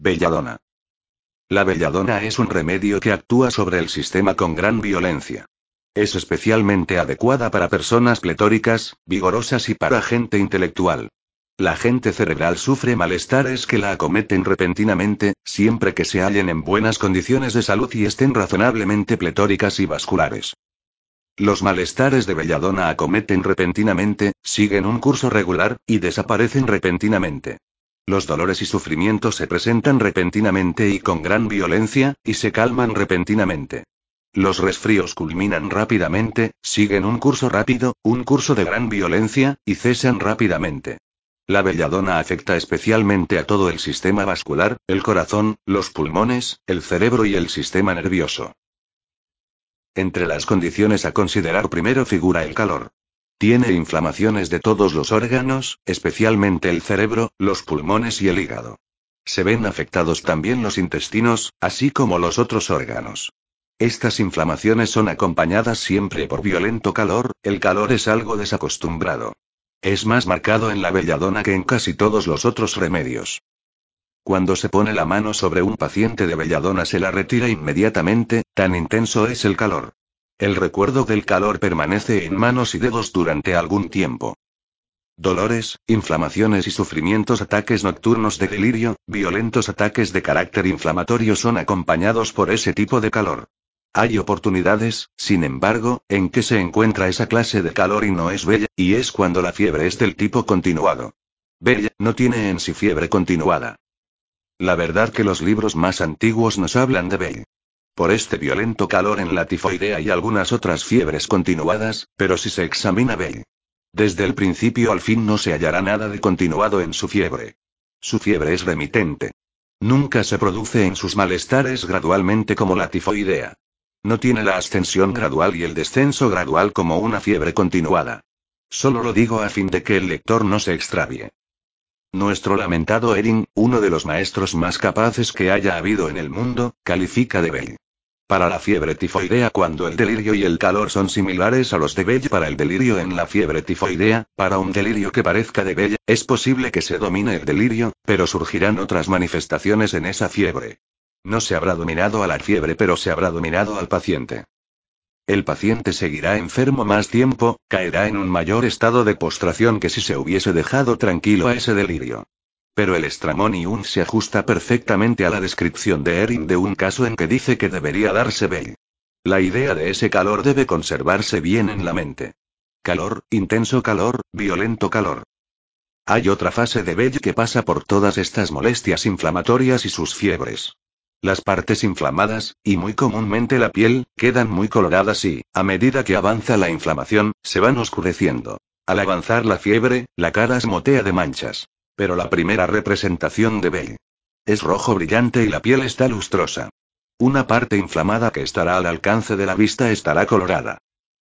Belladona. La belladona es un remedio que actúa sobre el sistema con gran violencia. Es especialmente adecuada para personas pletóricas, vigorosas y para gente intelectual. La gente cerebral sufre malestares que la acometen repentinamente, siempre que se hallen en buenas condiciones de salud y estén razonablemente pletóricas y vasculares. Los malestares de belladona acometen repentinamente, siguen un curso regular, y desaparecen repentinamente. Los dolores y sufrimientos se presentan repentinamente y con gran violencia, y se calman repentinamente. Los resfríos culminan rápidamente, siguen un curso rápido, un curso de gran violencia, y cesan rápidamente. La belladona afecta especialmente a todo el sistema vascular, el corazón, los pulmones, el cerebro y el sistema nervioso. Entre las condiciones a considerar primero figura el calor. Tiene inflamaciones de todos los órganos, especialmente el cerebro, los pulmones y el hígado. Se ven afectados también los intestinos, así como los otros órganos. Estas inflamaciones son acompañadas siempre por violento calor, el calor es algo desacostumbrado. Es más marcado en la belladona que en casi todos los otros remedios. Cuando se pone la mano sobre un paciente de belladona se la retira inmediatamente, tan intenso es el calor. El recuerdo del calor permanece en manos y dedos durante algún tiempo. Dolores, inflamaciones y sufrimientos, ataques nocturnos de delirio, violentos ataques de carácter inflamatorio son acompañados por ese tipo de calor. Hay oportunidades, sin embargo, en que se encuentra esa clase de calor y no es bella, y es cuando la fiebre es del tipo continuado. Bella no tiene en sí fiebre continuada. La verdad que los libros más antiguos nos hablan de Bell. Por este violento calor en la tifoidea y algunas otras fiebres continuadas, pero si se examina Bell. Desde el principio al fin no se hallará nada de continuado en su fiebre. Su fiebre es remitente. Nunca se produce en sus malestares gradualmente como la tifoidea. No tiene la ascensión gradual y el descenso gradual como una fiebre continuada. Solo lo digo a fin de que el lector no se extravíe. Nuestro lamentado Erin, uno de los maestros más capaces que haya habido en el mundo, califica de Bell. Para la fiebre tifoidea, cuando el delirio y el calor son similares a los de Bell para el delirio en la fiebre tifoidea, para un delirio que parezca de Bell, es posible que se domine el delirio, pero surgirán otras manifestaciones en esa fiebre. No se habrá dominado a la fiebre, pero se habrá dominado al paciente. El paciente seguirá enfermo más tiempo, caerá en un mayor estado de postración que si se hubiese dejado tranquilo a ese delirio. Pero el Stramonium se ajusta perfectamente a la descripción de Erin de un caso en que dice que debería darse Bell. La idea de ese calor debe conservarse bien en la mente. Calor, intenso calor, violento calor. Hay otra fase de Bell que pasa por todas estas molestias inflamatorias y sus fiebres. Las partes inflamadas, y muy comúnmente la piel, quedan muy coloradas y, a medida que avanza la inflamación, se van oscureciendo. Al avanzar la fiebre, la cara se motea de manchas. Pero la primera representación de Bell es rojo brillante y la piel está lustrosa. Una parte inflamada que estará al alcance de la vista estará colorada.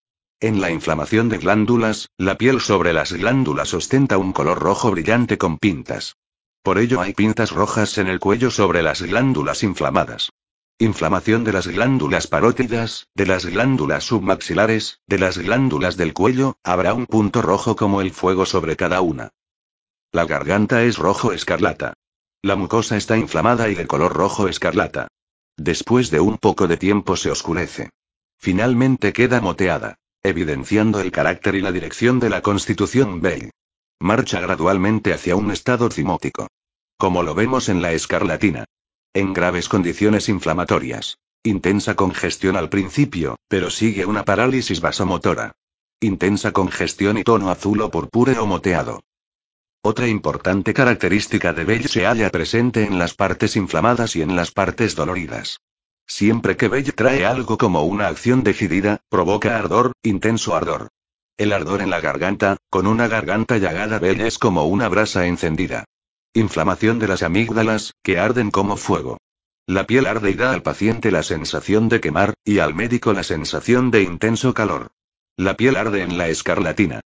En la inflamación de glándulas, la piel sobre las glándulas ostenta un color rojo brillante con pintas. Por ello hay pintas rojas en el cuello sobre las glándulas inflamadas. Inflamación de las glándulas parótidas, de las glándulas submaxilares, de las glándulas del cuello, habrá un punto rojo como el fuego sobre cada una. La garganta es rojo escarlata. La mucosa está inflamada y de color rojo escarlata. Después de un poco de tiempo se oscurece. Finalmente queda moteada, evidenciando el carácter y la dirección de la constitución Bell. Marcha gradualmente hacia un estado cimótico. Como lo vemos en la escarlatina. En graves condiciones inflamatorias. Intensa congestión al principio, pero sigue una parálisis vasomotora. Intensa congestión y tono azul o purpúreo moteado. Otra importante característica de Bell se halla presente en las partes inflamadas y en las partes doloridas. Siempre que Bell trae algo como una acción decidida, provoca ardor, intenso ardor. El ardor en la garganta, con una garganta llagada, Bell es como una brasa encendida. Inflamación de las amígdalas, que arden como fuego. La piel arde y da al paciente la sensación de quemar, y al médico la sensación de intenso calor. La piel arde en la escarlatina.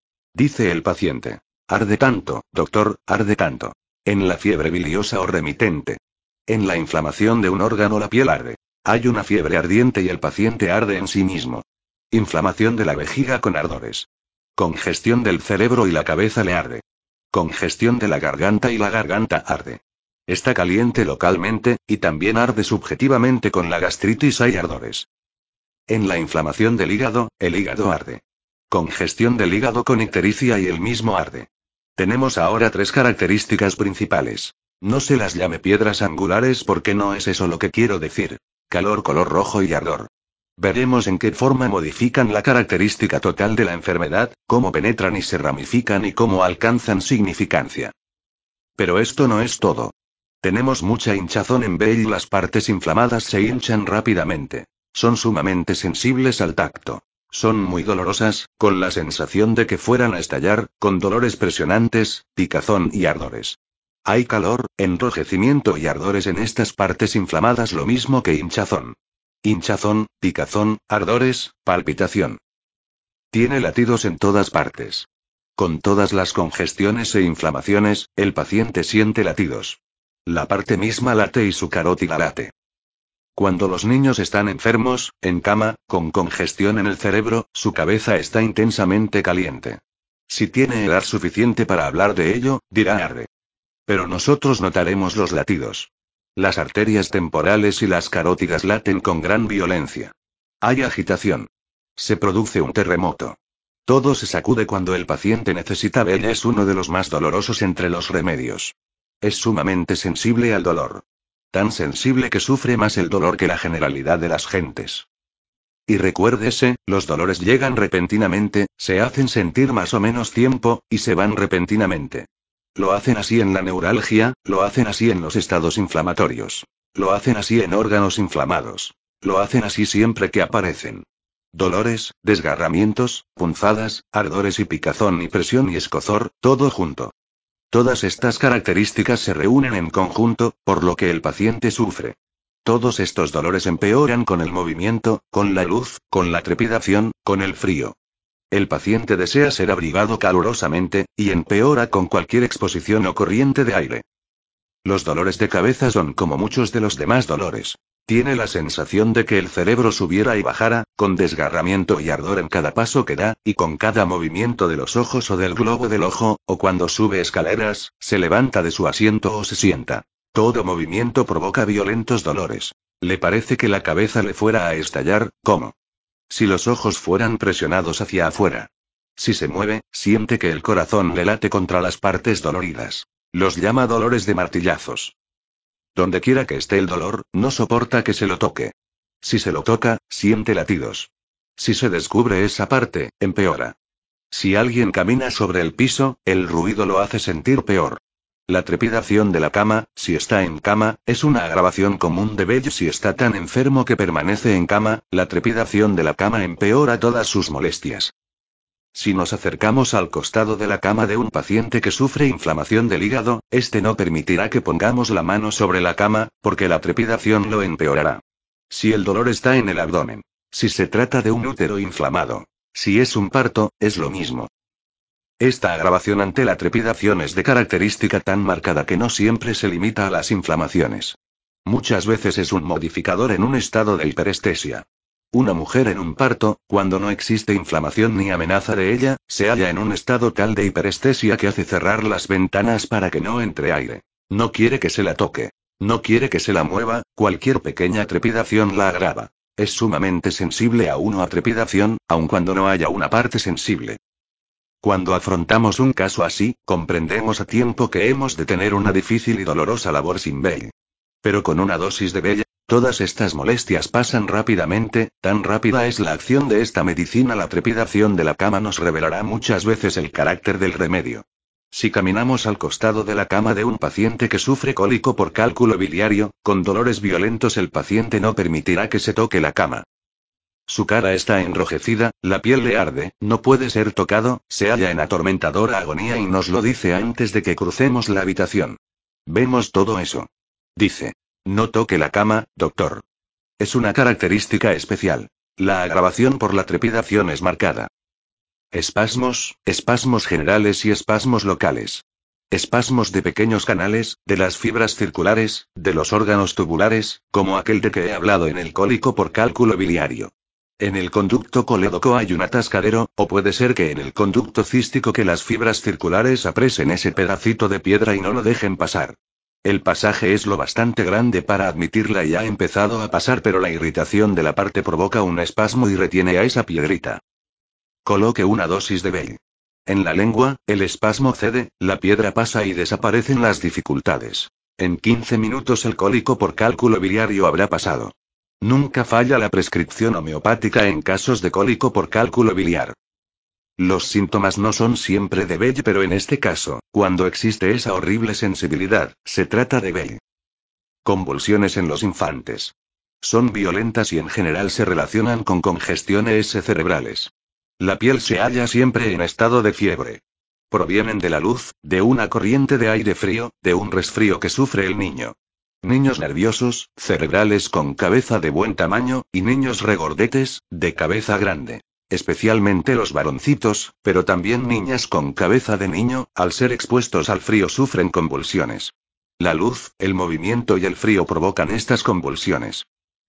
Dice el paciente. Arde tanto, doctor, arde tanto. En la fiebre biliosa o remitente. En la inflamación de un órgano la piel arde. Hay una fiebre ardiente y el paciente arde en sí mismo. Inflamación de la vejiga con ardores. Congestión del cerebro y la cabeza le arde. Congestión de la garganta y la garganta arde. Está caliente localmente, y también arde subjetivamente. Con la gastritis hay ardores. En la inflamación del hígado, el hígado arde. Congestión del hígado con ictericia y el mismo arde. Tenemos ahora tres características principales. No se las llame piedras angulares porque no es eso lo que quiero decir. Calor, color rojo y ardor. Veremos en qué forma modifican la característica total de la enfermedad, cómo penetran y se ramifican y cómo alcanzan significancia. Pero esto no es todo. Tenemos mucha hinchazón en B y las partes inflamadas se hinchan rápidamente. Son sumamente sensibles al tacto. Son muy dolorosas, con la sensación de que fueran a estallar, con dolores presionantes, picazón y ardores. Hay calor, enrojecimiento y ardores en estas partes inflamadas, lo mismo que hinchazón. Hinchazón, picazón, ardores, palpitación. Tiene latidos en todas partes. Con todas las congestiones e inflamaciones, el paciente siente latidos. La parte misma late y su carótida late. Cuando los niños están enfermos, en cama, con congestión en el cerebro, su cabeza está intensamente caliente. Si tiene edad suficiente para hablar de ello, dirá arde. Pero nosotros notaremos los latidos. Las arterias temporales y las carótidas laten con gran violencia. Hay agitación. Se produce un terremoto. Todo se sacude cuando el paciente necesita Bella. Es uno de los más dolorosos entre los remedios. Es sumamente sensible al dolor. Tan sensible que sufre más el dolor que la generalidad de las gentes. Y recuérdese, los dolores llegan repentinamente, se hacen sentir más o menos tiempo, y se van repentinamente. Lo hacen así en la neuralgia, lo hacen así en los estados inflamatorios. Lo hacen así en órganos inflamados. Lo hacen así siempre que aparecen. Dolores, desgarramientos, punzadas, ardores y picazón y presión y escozor, todo junto. Todas estas características se reúnen en conjunto, por lo que el paciente sufre. Todos estos dolores empeoran con el movimiento, con la luz, con la trepidación, con el frío. El paciente desea ser abrigado calurosamente, y empeora con cualquier exposición o corriente de aire. Los dolores de cabeza son como muchos de los demás dolores. Tiene la sensación de que el cerebro subiera y bajara, con desgarramiento y ardor en cada paso que da, y con cada movimiento de los ojos o del globo del ojo, o cuando sube escaleras, se levanta de su asiento o se sienta. Todo movimiento provoca violentos dolores. Le parece que la cabeza le fuera a estallar, como si los ojos fueran presionados hacia afuera. Si se mueve, siente que el corazón le late contra las partes doloridas. Los llama dolores de martillazos. Donde quiera que esté el dolor, no soporta que se lo toque. Si se lo toca, siente latidos. Si se descubre esa parte, empeora. Si alguien camina sobre el piso, el ruido lo hace sentir peor. La trepidación de la cama, si está en cama, es una agravación común de Bell. Si está tan enfermo que permanece en cama, la trepidación de la cama empeora todas sus molestias. Si nos acercamos al costado de la cama de un paciente que sufre inflamación del hígado, este no permitirá que pongamos la mano sobre la cama, porque la trepidación lo empeorará. Si el dolor está en el abdomen. Si se trata de un útero inflamado. Si es un parto, es lo mismo. Esta agravación ante la trepidación es de característica tan marcada que no siempre se limita a las inflamaciones. Muchas veces es un modificador en un estado de hiperestesia. Una mujer en un parto, cuando no existe inflamación ni amenaza de ella, se halla en un estado tal de hiperestesia que hace cerrar las ventanas para que no entre aire. No quiere que se la toque. No quiere que se la mueva, cualquier pequeña trepidación la agrava. Es sumamente sensible a una trepidación, aun cuando no haya una parte sensible. Cuando afrontamos un caso así, comprendemos a tiempo que hemos de tener una difícil y dolorosa labor sin Bell. Pero con una dosis de Bell, todas estas molestias pasan rápidamente, tan rápida es la acción de esta medicina. La trepidación de la cama nos revelará muchas veces el carácter del remedio. Si caminamos al costado de la cama de un paciente que sufre cólico por cálculo biliario, con dolores violentos, el paciente no permitirá que se toque la cama. Su cara está enrojecida, la piel le arde, no puede ser tocado, se halla en atormentadora agonía y nos lo dice antes de que crucemos la habitación. Vemos todo eso. Dice: no toque la cama, doctor. Es una característica especial. La agravación por la trepidación es marcada. Espasmos generales y espasmos locales. Espasmos de pequeños canales, de las fibras circulares, de los órganos tubulares, como aquel de que he hablado en el cólico por cálculo biliario. En el conducto colédoco hay un atascadero, o puede ser que en el conducto cístico que las fibras circulares apresen ese pedacito de piedra y no lo dejen pasar. El pasaje es lo bastante grande para admitirla y ha empezado a pasar, pero la irritación de la parte provoca un espasmo y retiene a esa piedrita. Coloque una dosis de Bell. En la lengua, el espasmo cede, la piedra pasa y desaparecen las dificultades. En 15 minutos el cólico por cálculo biliario habrá pasado. Nunca falla la prescripción homeopática en casos de cólico por cálculo biliar. Los síntomas no son siempre de Bell, pero en este caso, cuando existe esa horrible sensibilidad, se trata de Bell. Convulsiones en los infantes. Son violentas y en general se relacionan con congestiones cerebrales. La piel se halla siempre en estado de fiebre. Provienen de la luz, de una corriente de aire frío, de un resfrío que sufre el niño. Niños nerviosos, cerebrales con cabeza de buen tamaño, y niños regordetes, de cabeza grande. Especialmente los varoncitos, pero también niñas con cabeza de niño, al ser expuestos al frío sufren convulsiones. La luz, el movimiento y el frío provocan estas convulsiones.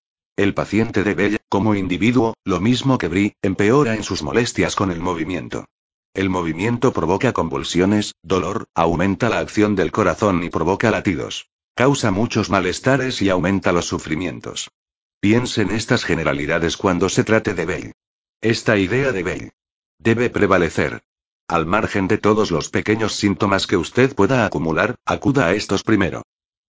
El paciente de Bell, como individuo, lo mismo que Brie, empeora en sus molestias con el movimiento. El movimiento provoca convulsiones, dolor, aumenta la acción del corazón y provoca latidos. Causa muchos malestares y aumenta los sufrimientos. Piense en estas generalidades cuando se trate de Bell. Esta idea de Bell debe prevalecer. Al margen de todos los pequeños síntomas que usted pueda acumular, acuda a estos primero.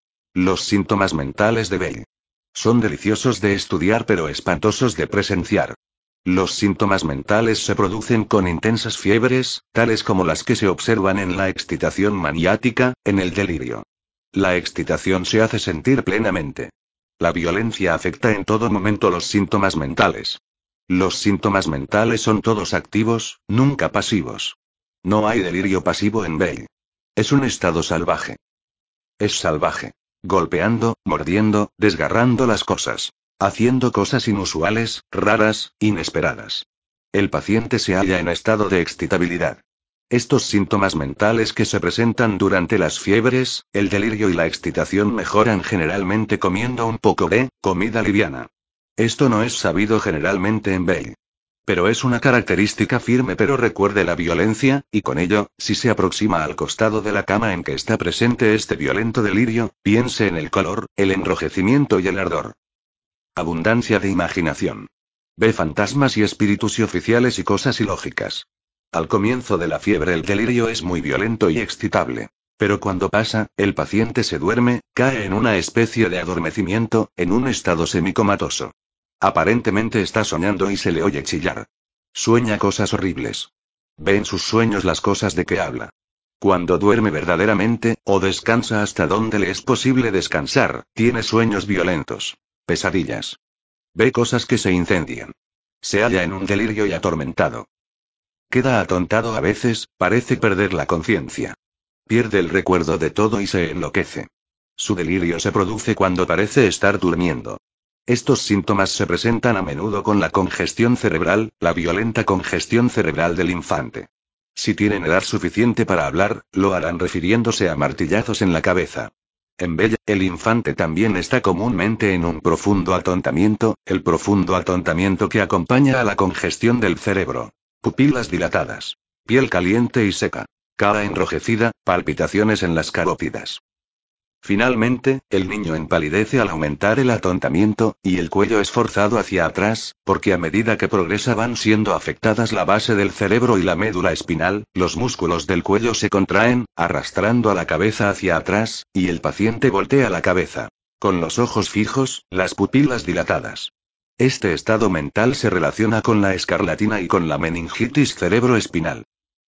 Los síntomas mentales de Bell. Son deliciosos de estudiar pero espantosos de presenciar. Los síntomas mentales se producen con intensas fiebres, tales como las que se observan en la excitación maniática, en el delirio. La excitación se hace sentir plenamente. La violencia afecta en todo momento los síntomas mentales. Los síntomas mentales son todos activos, nunca pasivos. No hay delirio pasivo en Bell. Es un estado salvaje. Es salvaje. Golpeando, mordiendo, desgarrando las cosas. Haciendo cosas inusuales, raras, inesperadas. El paciente se halla en estado de excitabilidad. Estos síntomas mentales que se presentan durante las fiebres, el delirio y la excitación mejoran generalmente comiendo un poco de comida liviana. Esto no es sabido generalmente en Bell. Pero es una característica firme, pero recuerde la violencia, y con ello, si se aproxima al costado de la cama en que está presente este violento delirio, piense en el color, el enrojecimiento y el ardor. Abundancia de imaginación. Ve fantasmas y espíritus y oficiales y cosas ilógicas. Al comienzo de la fiebre el delirio es muy violento y excitable. Pero cuando pasa, el paciente se duerme, cae en una especie de adormecimiento, en un estado semicomatoso. Aparentemente está soñando y se le oye chillar. Sueña cosas horribles. Ve en sus sueños las cosas de que habla. Cuando duerme verdaderamente, o descansa hasta donde le es posible descansar, tiene sueños violentos. Pesadillas. Ve cosas que se incendian. Se halla en un delirio y atormentado. Queda atontado a veces, parece perder la conciencia. Pierde el recuerdo de todo y se enloquece. Su delirio se produce cuando parece estar durmiendo. Estos síntomas se presentan a menudo con la congestión cerebral, la violenta congestión cerebral del infante. Si tienen edad suficiente para hablar, lo harán refiriéndose a martillazos en la cabeza. En Bell, el infante también está comúnmente en un profundo atontamiento, el profundo atontamiento que acompaña a la congestión del cerebro. Pupilas dilatadas. Piel caliente y seca. Cara enrojecida, palpitaciones en las carótidas. Finalmente, el niño empalidece al aumentar el atontamiento, y el cuello es forzado hacia atrás, porque a medida que progresa van siendo afectadas la base del cerebro y la médula espinal, los músculos del cuello se contraen, arrastrando a la cabeza hacia atrás, y el paciente voltea la cabeza. Con los ojos fijos, las pupilas dilatadas. Este estado mental se relaciona con la escarlatina y con la meningitis cerebroespinal.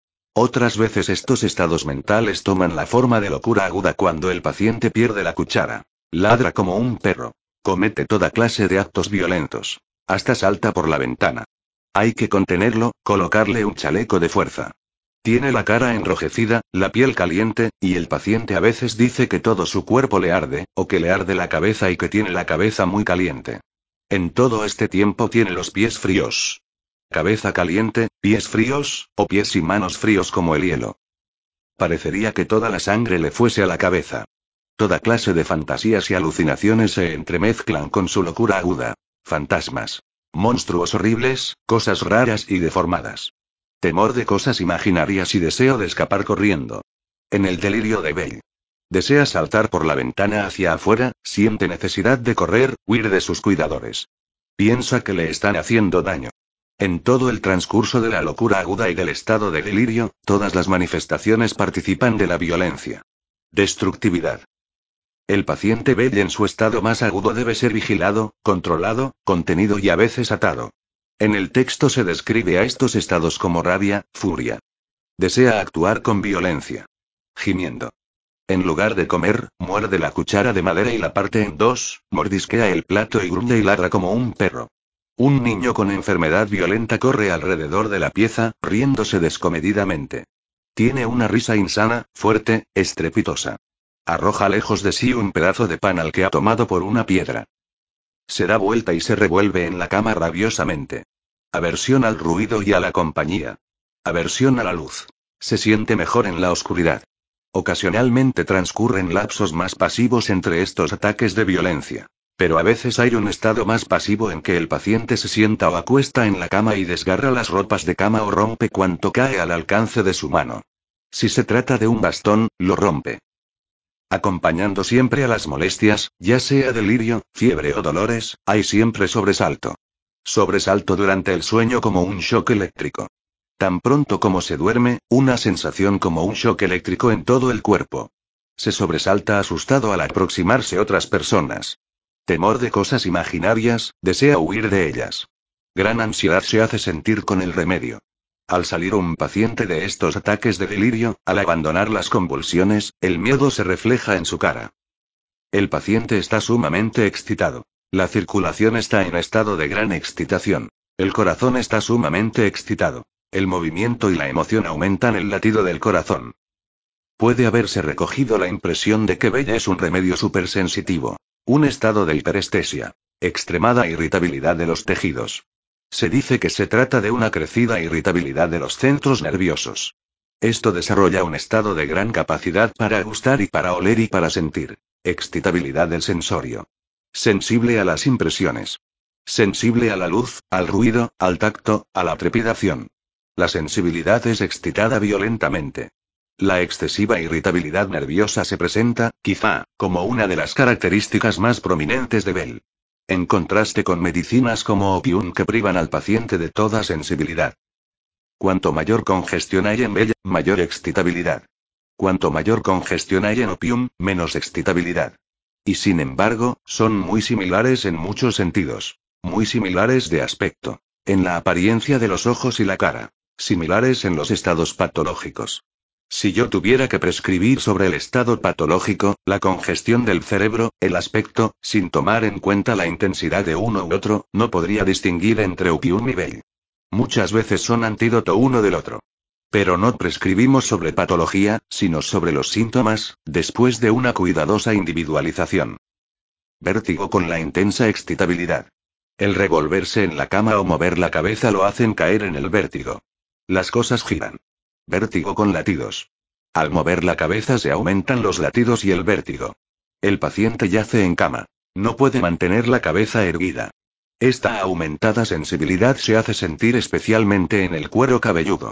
Otras veces estos estados mentales toman la forma de locura aguda cuando el paciente pierde la cuchara. Ladra como un perro. Comete toda clase de actos violentos. Hasta salta por la ventana. Hay que contenerlo, colocarle un chaleco de fuerza. Tiene la cara enrojecida, la piel caliente, y el paciente a veces dice que todo su cuerpo le arde, o que le arde la cabeza y que tiene la cabeza muy caliente. En todo este tiempo tiene los pies fríos. Cabeza caliente, pies fríos, o pies y manos fríos como el hielo. Parecería que toda la sangre le fuese a la cabeza. Toda clase de fantasías y alucinaciones se entremezclan con su locura aguda. Fantasmas. Monstruos horribles, cosas raras y deformadas. Temor de cosas imaginarias y deseo de escapar corriendo. En el delirio de Bell. Desea saltar por la ventana hacia afuera, siente necesidad de correr, huir de sus cuidadores. Piensa que le están haciendo daño. En todo el transcurso de la locura aguda y del estado de delirio, todas las manifestaciones participan de la violencia. Destructividad. El paciente Bell en su estado más agudo debe ser vigilado, controlado, contenido y a veces atado. En el texto se describe a estos estados como rabia, furia. Desea actuar con violencia. Gimiendo. En lugar de comer, muerde la cuchara de madera y la parte en dos, mordisquea el plato y gruñe y ladra como un perro. Un niño con enfermedad violenta corre alrededor de la pieza, riéndose descomedidamente. Tiene una risa insana, fuerte, estrepitosa. Arroja lejos de sí un pedazo de pan al que ha tomado por una piedra. Se da vuelta y se revuelve en la cama rabiosamente. Aversión al ruido y a la compañía. Aversión a la luz. Se siente mejor en la oscuridad. Ocasionalmente transcurren lapsos más pasivos entre estos ataques de violencia. Pero a veces hay un estado más pasivo en que el paciente se sienta o acuesta en la cama y desgarra las ropas de cama o rompe cuanto cae al alcance de su mano. Si se trata de un bastón, lo rompe. Acompañando siempre a las molestias, ya sea delirio, fiebre o dolores, hay siempre sobresalto. Sobresalto durante el sueño como un shock eléctrico. Tan pronto como se duerme, una sensación como un shock eléctrico en todo el cuerpo. Se sobresalta asustado al aproximarse otras personas. Temor de cosas imaginarias, desea huir de ellas. Gran ansiedad se hace sentir con el remedio. Al salir un paciente de estos ataques de delirio, al abandonar las convulsiones, el miedo se refleja en su cara. El paciente está sumamente excitado. La circulación está en estado de gran excitación. El corazón está sumamente excitado. El movimiento y la emoción aumentan el latido del corazón. Puede haberse recogido la impresión de que Bell es un remedio supersensitivo. Un estado de hiperestesia. Extremada irritabilidad de los tejidos. Se dice que se trata de una crecida irritabilidad de los centros nerviosos. Esto desarrolla un estado de gran capacidad para gustar y para oler y para sentir. Excitabilidad del sensorio. Sensible a las impresiones. Sensible a la luz, al ruido, al tacto, a la trepidación. La sensibilidad es excitada violentamente. La excesiva irritabilidad nerviosa se presenta, quizá, como una de las características más prominentes de Bell. En contraste con medicinas como Opium que privan al paciente de toda sensibilidad. Cuanto mayor congestión hay en Bell, mayor excitabilidad. Cuanto mayor congestión hay en Opium, menos excitabilidad. Y sin embargo, son muy similares en muchos sentidos. Muy similares de aspecto. En la apariencia de los ojos y la cara. Similares en los estados patológicos. Si yo tuviera que prescribir sobre el estado patológico, la congestión del cerebro, el aspecto, sin tomar en cuenta la intensidad de uno u otro, no podría distinguir entre Opium y Bell. Muchas veces son antídoto uno del otro. Pero no prescribimos sobre patología, sino sobre los síntomas, después de una cuidadosa individualización. Vértigo con la intensa excitabilidad. El revolverse en la cama o mover la cabeza lo hacen caer en el vértigo. Las cosas giran. Vértigo con latidos. Al mover la cabeza se aumentan los latidos y el vértigo. El paciente yace en cama. No puede mantener la cabeza erguida. Esta aumentada sensibilidad se hace sentir especialmente en el cuero cabelludo.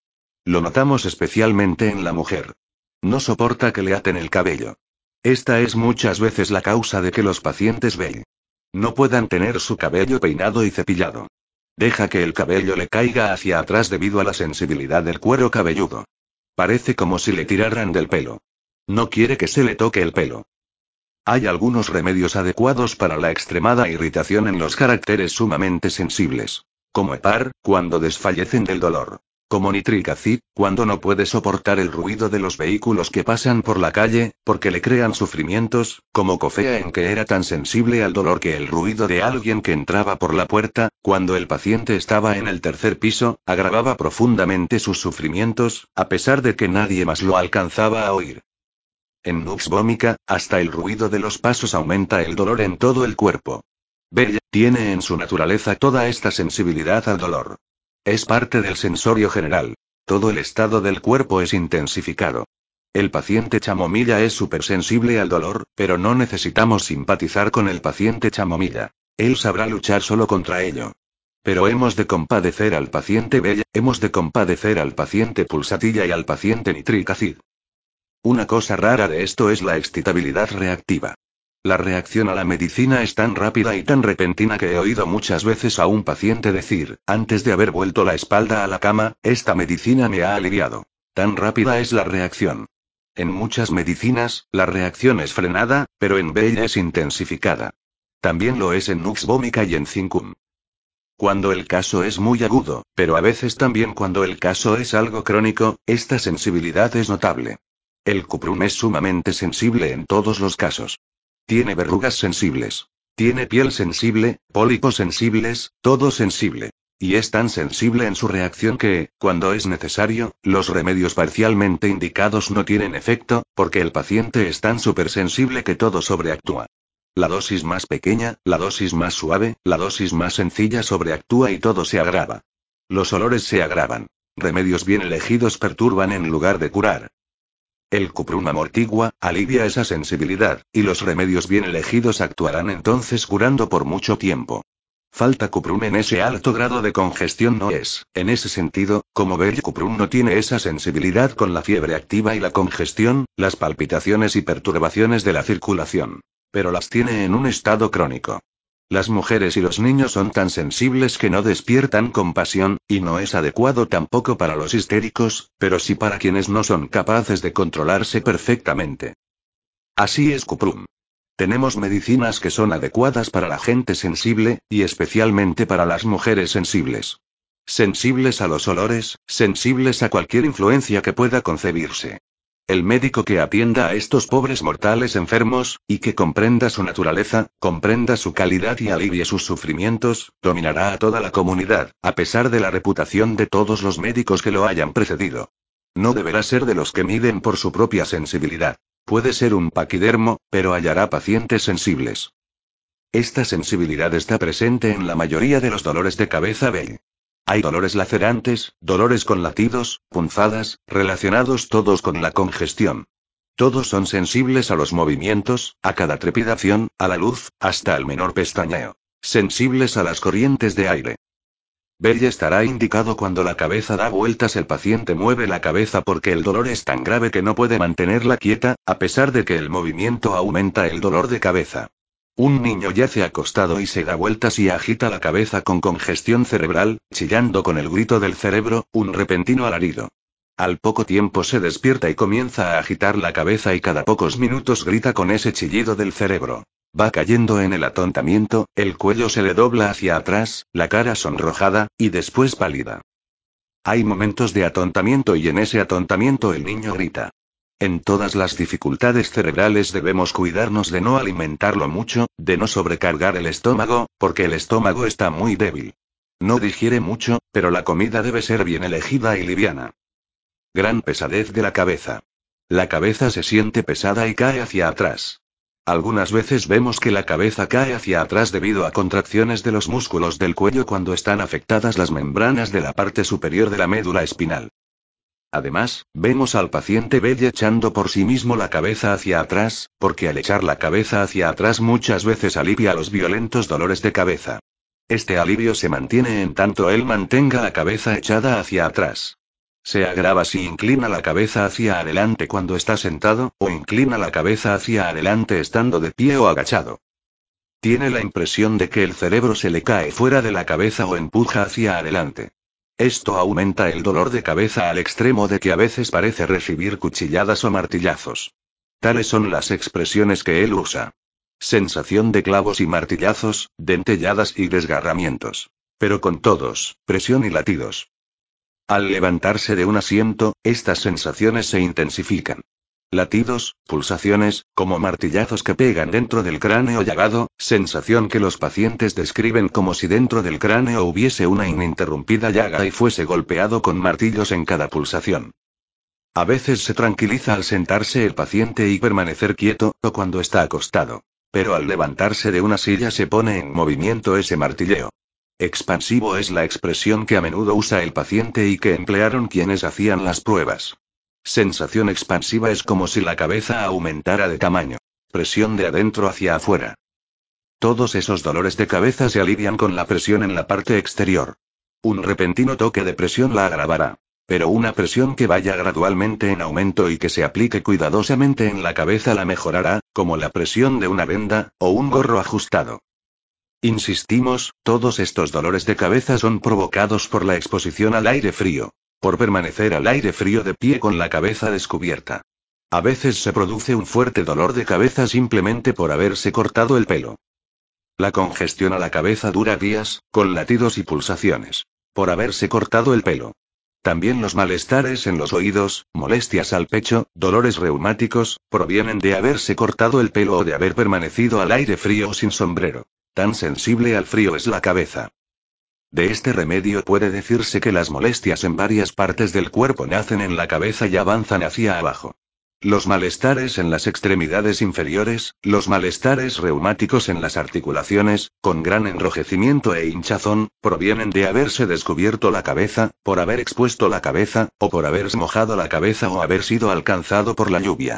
Lo notamos especialmente en la mujer. No soporta que le aten el cabello. Esta es muchas veces la causa de que los pacientes Bell no puedan tener su cabello peinado y cepillado. Deja que el cabello le caiga hacia atrás debido a la sensibilidad del cuero cabelludo. Parece como si le tiraran del pelo. No quiere que se le toque el pelo. Hay algunos remedios adecuados para la extremada irritación en los caracteres sumamente sensibles. Como Hepar, cuando desfallecen del dolor. Como Nitric Acid, cuando no puede soportar el ruido de los vehículos que pasan por la calle, porque le crean sufrimientos, como Cofea en que era tan sensible al dolor que el ruido de alguien que entraba por la puerta, cuando el paciente estaba en el tercer piso, agravaba profundamente sus sufrimientos, a pesar de que nadie más lo alcanzaba a oír. En Nux Vomica, hasta el ruido de los pasos aumenta el dolor en todo el cuerpo. Bell tiene en su naturaleza toda esta sensibilidad al dolor. Es parte del sensorio general. Todo el estado del cuerpo es intensificado. El paciente chamomilla es supersensible al dolor, pero no necesitamos simpatizar con el paciente chamomilla. Él sabrá luchar solo contra ello. Pero hemos de compadecer al paciente Bell, hemos de compadecer al paciente pulsatilla y al paciente Nitric Acid. Una cosa rara de esto es la excitabilidad reactiva. La reacción a la medicina es tan rápida y tan repentina que he oído muchas veces a un paciente decir, antes de haber vuelto la espalda a la cama, esta medicina me ha aliviado. Tan rápida es la reacción. En muchas medicinas, la reacción es frenada, pero en Bell es intensificada. También lo es en Nux vomica y en Zincum. Cuando el caso es muy agudo, pero a veces también cuando el caso es algo crónico, esta sensibilidad es notable. El cuprum es sumamente sensible en todos los casos. Tiene verrugas sensibles. Tiene piel sensible, pólipos sensibles, todo sensible. Y es tan sensible en su reacción que, cuando es necesario, los remedios parcialmente indicados no tienen efecto, porque el paciente es tan supersensible que todo sobreactúa. La dosis más pequeña, la dosis más suave, la dosis más sencilla sobreactúa y todo se agrava. Los olores se agravan. Remedios bien elegidos perturban en lugar de curar. El cuprum amortigua, alivia esa sensibilidad, y los remedios bien elegidos actuarán entonces curando por mucho tiempo. Falta cuprum en ese alto grado de congestión no es, en ese sentido, como Bell cuprum no tiene esa sensibilidad con la fiebre activa y la congestión, las palpitaciones y perturbaciones de la circulación. Pero las tiene en un estado crónico. Las mujeres y los niños son tan sensibles que no despiertan compasión, y no es adecuado tampoco para los histéricos, pero sí para quienes no son capaces de controlarse perfectamente. Así es cuprum. Tenemos medicinas que son adecuadas para la gente sensible, y especialmente para las mujeres sensibles. Sensibles a los olores, sensibles a cualquier influencia que pueda concebirse. El médico que atienda a estos pobres mortales enfermos, y que comprenda su naturaleza, comprenda su calidad y alivie sus sufrimientos, dominará a toda la comunidad, a pesar de la reputación de todos los médicos que lo hayan precedido. No deberá ser de los que miden por su propia sensibilidad. Puede ser un paquidermo, pero hallará pacientes sensibles. Esta sensibilidad está presente en la mayoría de los dolores de cabeza Bell. Hay dolores lacerantes, dolores con latidos, punzadas, relacionados todos con la congestión. Todos son sensibles a los movimientos, a cada trepidación, a la luz, hasta al menor pestañeo. Sensibles a las corrientes de aire. Bell estará indicado cuando la cabeza da vueltas, el paciente mueve la cabeza porque el dolor es tan grave que no puede mantenerla quieta, a pesar de que el movimiento aumenta el dolor de cabeza. Un niño yace acostado y se da vueltas y agita la cabeza con congestión cerebral, chillando con el grito del cerebro, un repentino alarido. Al poco tiempo se despierta y comienza a agitar la cabeza y cada pocos minutos grita con ese chillido del cerebro. Va cayendo en el atontamiento, el cuello se le dobla hacia atrás, la cara sonrojada, y después pálida. Hay momentos de atontamiento y en ese atontamiento el niño grita. En todas las dificultades cerebrales debemos cuidarnos de no alimentarlo mucho, de no sobrecargar el estómago, porque el estómago está muy débil. No digiere mucho, pero la comida debe ser bien elegida y liviana. Gran pesadez de la cabeza. La cabeza se siente pesada y cae hacia atrás. Algunas veces vemos que la cabeza cae hacia atrás debido a contracciones de los músculos del cuello cuando están afectadas las membranas de la parte superior de la médula espinal. Además, vemos al paciente Bell echando por sí mismo la cabeza hacia atrás, porque al echar la cabeza hacia atrás muchas veces alivia los violentos dolores de cabeza. Este alivio se mantiene en tanto él mantenga la cabeza echada hacia atrás. Se agrava si inclina la cabeza hacia adelante cuando está sentado, o inclina la cabeza hacia adelante estando de pie o agachado. Tiene la impresión de que el cerebro se le cae fuera de la cabeza o empuja hacia adelante. Esto aumenta el dolor de cabeza al extremo de que a veces parece recibir cuchilladas o martillazos. Tales son las expresiones que él usa. Sensación de clavos y martillazos, dentelladas y desgarramientos. Pero con todos, presión y latidos. Al levantarse de un asiento, estas sensaciones se intensifican. Latidos, pulsaciones, como martillazos que pegan dentro del cráneo llagado, sensación que los pacientes describen como si dentro del cráneo hubiese una ininterrumpida llaga y fuese golpeado con martillos en cada pulsación. A veces se tranquiliza al sentarse el paciente y permanecer quieto, o cuando está acostado. Pero al levantarse de una silla se pone en movimiento ese martilleo. Expansivo es la expresión que a menudo usa el paciente y que emplearon quienes hacían las pruebas. Sensación expansiva es como si la cabeza aumentara de tamaño. Presión de adentro hacia afuera. Todos esos dolores de cabeza se alivian con la presión en la parte exterior. Un repentino toque de presión la agravará. Pero una presión que vaya gradualmente en aumento y que se aplique cuidadosamente en la cabeza la mejorará, como la presión de una venda, o un gorro ajustado. Insistimos, todos estos dolores de cabeza son provocados por la exposición al aire frío. Por permanecer al aire frío de pie con la cabeza descubierta. A veces se produce un fuerte dolor de cabeza simplemente por haberse cortado el pelo. La congestión a la cabeza dura días, con latidos y pulsaciones. Por haberse cortado el pelo. También los malestares en los oídos, molestias al pecho, dolores reumáticos, provienen de haberse cortado el pelo o de haber permanecido al aire frío o sin sombrero. Tan sensible al frío es la cabeza. De este remedio puede decirse que las molestias en varias partes del cuerpo nacen en la cabeza y avanzan hacia abajo. Los malestares en las extremidades inferiores, los malestares reumáticos en las articulaciones, con gran enrojecimiento e hinchazón, provienen de haberse descubierto la cabeza, por haber expuesto la cabeza, o por haberse mojado la cabeza o haber sido alcanzado por la lluvia.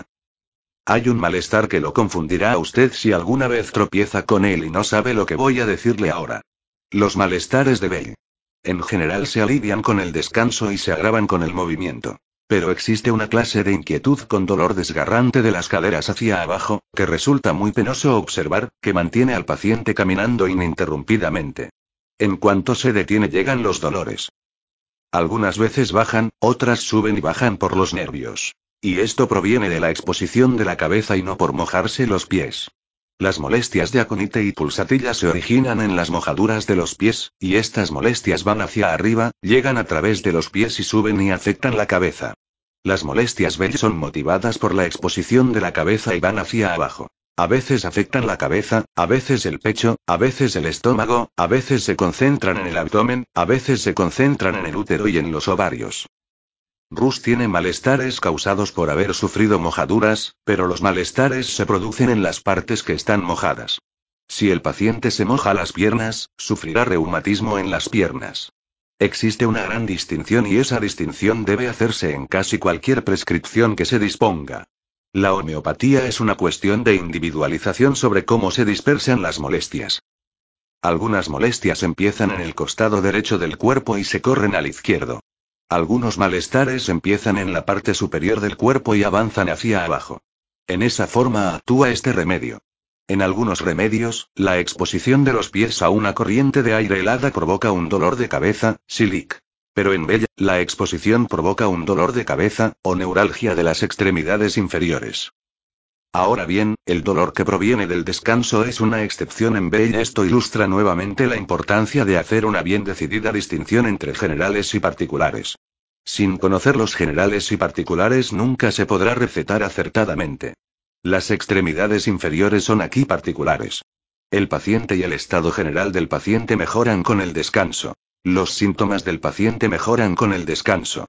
Hay un malestar que lo confundirá a usted si alguna vez tropieza con él y no sabe lo que voy a decirle ahora. Los malestares de Bell. En general se alivian con el descanso y se agravan con el movimiento. Pero existe una clase de inquietud con dolor desgarrante de las caderas hacia abajo, que resulta muy penoso observar, que mantiene al paciente caminando ininterrumpidamente. En cuanto se detiene llegan los dolores. Algunas veces bajan, otras suben y bajan por los nervios. Y esto proviene de la exposición de la cabeza y no por mojarse los pies. Las molestias de aconite y pulsatilla se originan en las mojaduras de los pies, y estas molestias van hacia arriba, llegan a través de los pies y suben y afectan la cabeza. Las molestias Bell son motivadas por la exposición de la cabeza y van hacia abajo. A veces afectan la cabeza, a veces el pecho, a veces el estómago, a veces se concentran en el abdomen, a veces se concentran en el útero y en los ovarios. Russ tiene malestares causados por haber sufrido mojaduras, pero los malestares se producen en las partes que están mojadas. Si el paciente se moja las piernas, sufrirá reumatismo en las piernas. Existe una gran distinción y esa distinción debe hacerse en casi cualquier prescripción que se disponga. La homeopatía es una cuestión de individualización sobre cómo se dispersan las molestias. Algunas molestias empiezan en el costado derecho del cuerpo y se corren al izquierdo. Algunos malestares empiezan en la parte superior del cuerpo y avanzan hacia abajo. En esa forma actúa este remedio. En algunos remedios, la exposición de los pies a una corriente de aire helada provoca un dolor de cabeza, silic. Pero en Bell, la exposición provoca un dolor de cabeza, o neuralgia de las extremidades inferiores. Ahora bien, el dolor que proviene del descanso es una excepción en Bell. Esto ilustra nuevamente la importancia de hacer una bien decidida distinción entre generales y particulares. Sin conocer los generales y particulares nunca se podrá recetar acertadamente. Las extremidades inferiores son aquí particulares. El paciente y el estado general del paciente mejoran con el descanso. Los síntomas del paciente mejoran con el descanso.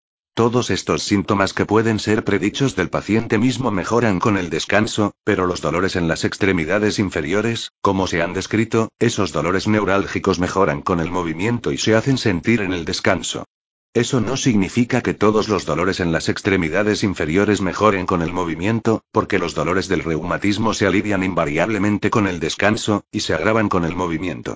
Todos estos síntomas que pueden ser predichos del paciente mismo mejoran con el descanso, pero los dolores en las extremidades inferiores, como se han descrito, esos dolores neurálgicos mejoran con el movimiento y se hacen sentir en el descanso. Eso no significa que todos los dolores en las extremidades inferiores mejoren con el movimiento, porque los dolores del reumatismo se alivian invariablemente con el descanso, y se agravan con el movimiento.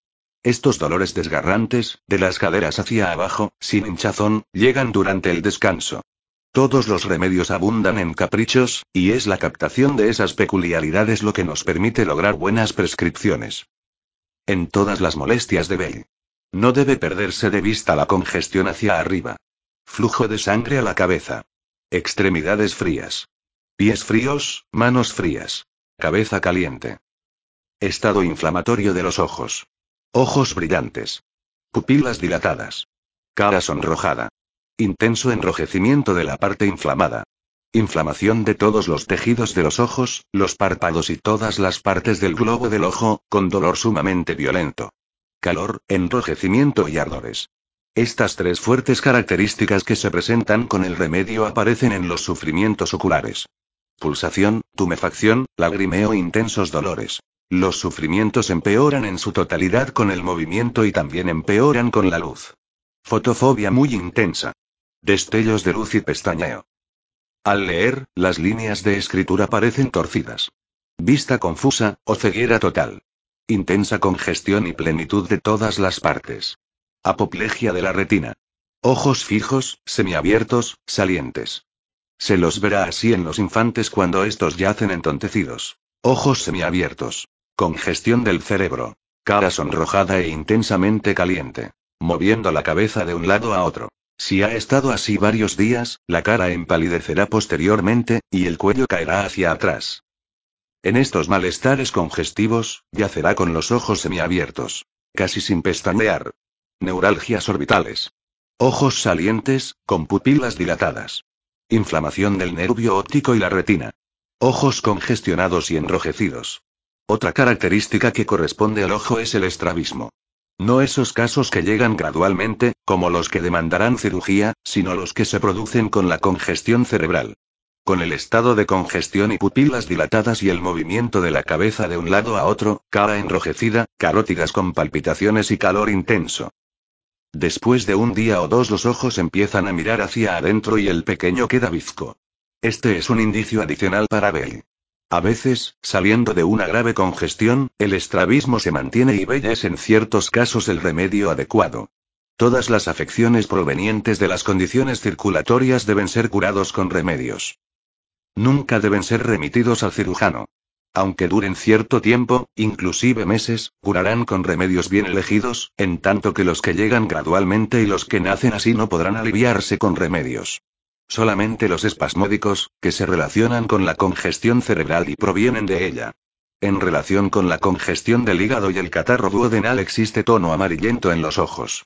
Estos dolores desgarrantes, de las caderas hacia abajo, sin hinchazón, llegan durante el descanso. Todos los remedios abundan en caprichos, y es la captación de esas peculiaridades lo que nos permite lograr buenas prescripciones. En todas las molestias de Bell. No debe perderse de vista la congestión hacia arriba. Flujo de sangre a la cabeza. Extremidades frías. Pies fríos, manos frías. Cabeza caliente. Estado inflamatorio de los ojos. Ojos brillantes. Pupilas dilatadas. Cara sonrojada. Intenso enrojecimiento de la parte inflamada. Inflamación de todos los tejidos de los ojos, los párpados y todas las partes del globo del ojo, con dolor sumamente violento. Calor, enrojecimiento y ardores. Estas tres fuertes características que se presentan con el remedio aparecen en los sufrimientos oculares. Pulsación, tumefacción, lagrimeo e intensos dolores. Los sufrimientos empeoran en su totalidad con el movimiento y también empeoran con la luz. Fotofobia muy intensa. Destellos de luz y pestañeo. Al leer, las líneas de escritura parecen torcidas. Vista confusa, o ceguera total. Intensa congestión y plenitud de todas las partes. Apoplejía de la retina. Ojos fijos, semiabiertos, salientes. Se los verá así en los infantes cuando estos yacen entontecidos. Ojos semiabiertos. Congestión del cerebro. Cara sonrojada e intensamente caliente. Moviendo la cabeza de un lado a otro. Si ha estado así varios días, la cara empalidecerá posteriormente, y el cuello caerá hacia atrás. En estos malestares congestivos, yacerá con los ojos semiabiertos. Casi sin pestañear. Neuralgias orbitales. Ojos salientes, con pupilas dilatadas. Inflamación del nervio óptico y la retina. Ojos congestionados y enrojecidos. Otra característica que corresponde al ojo es el estrabismo. No esos casos que llegan gradualmente, como los que demandarán cirugía, sino los que se producen con la congestión cerebral. Con el estado de congestión y pupilas dilatadas y el movimiento de la cabeza de un lado a otro, cara enrojecida, carótidas con palpitaciones y calor intenso. Después de un día o dos los ojos empiezan a mirar hacia adentro y el pequeño queda bizco. Este es un indicio adicional para Bell. A veces, saliendo de una grave congestión, el estrabismo se mantiene y Bell es en ciertos casos el remedio adecuado. Todas las afecciones provenientes de las condiciones circulatorias deben ser curados con remedios. Nunca deben ser remitidos al cirujano. Aunque duren cierto tiempo, inclusive meses, curarán con remedios bien elegidos, en tanto que los que llegan gradualmente y los que nacen así no podrán aliviarse con remedios. Solamente los espasmódicos, que se relacionan con la congestión cerebral y provienen de ella. En relación con la congestión del hígado y el catarro duodenal existe tono amarillento en los ojos.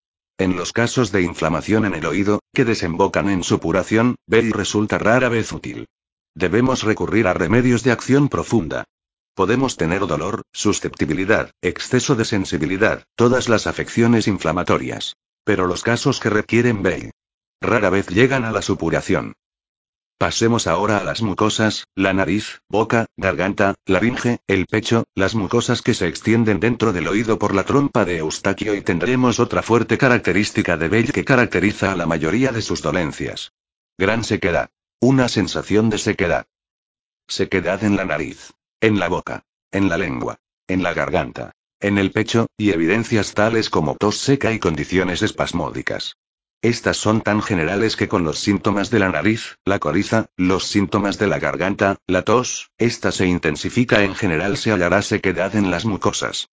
En los casos de inflamación en el oído, que desembocan en supuración, Bell resulta rara vez útil. Debemos recurrir a remedios de acción profunda. Podemos tener dolor, susceptibilidad, exceso de sensibilidad, todas las afecciones inflamatorias. Pero los casos que requieren Bell rara vez llegan a la supuración. Pasemos ahora a las mucosas, la nariz, boca, garganta, laringe, el pecho, las mucosas que se extienden dentro del oído por la trompa de Eustaquio y tendremos otra fuerte característica de Bell que caracteriza a la mayoría de sus dolencias. Gran sequedad. Una sensación de sequedad. Sequedad en la nariz, en la boca, en la lengua, en la garganta, en el pecho, y evidencias tales como tos seca y condiciones espasmódicas. Estas son tan generales que con los síntomas de la nariz, la coriza, los síntomas de la garganta, la tos, esta se intensifica en general se hallará sequedad en las mucosas.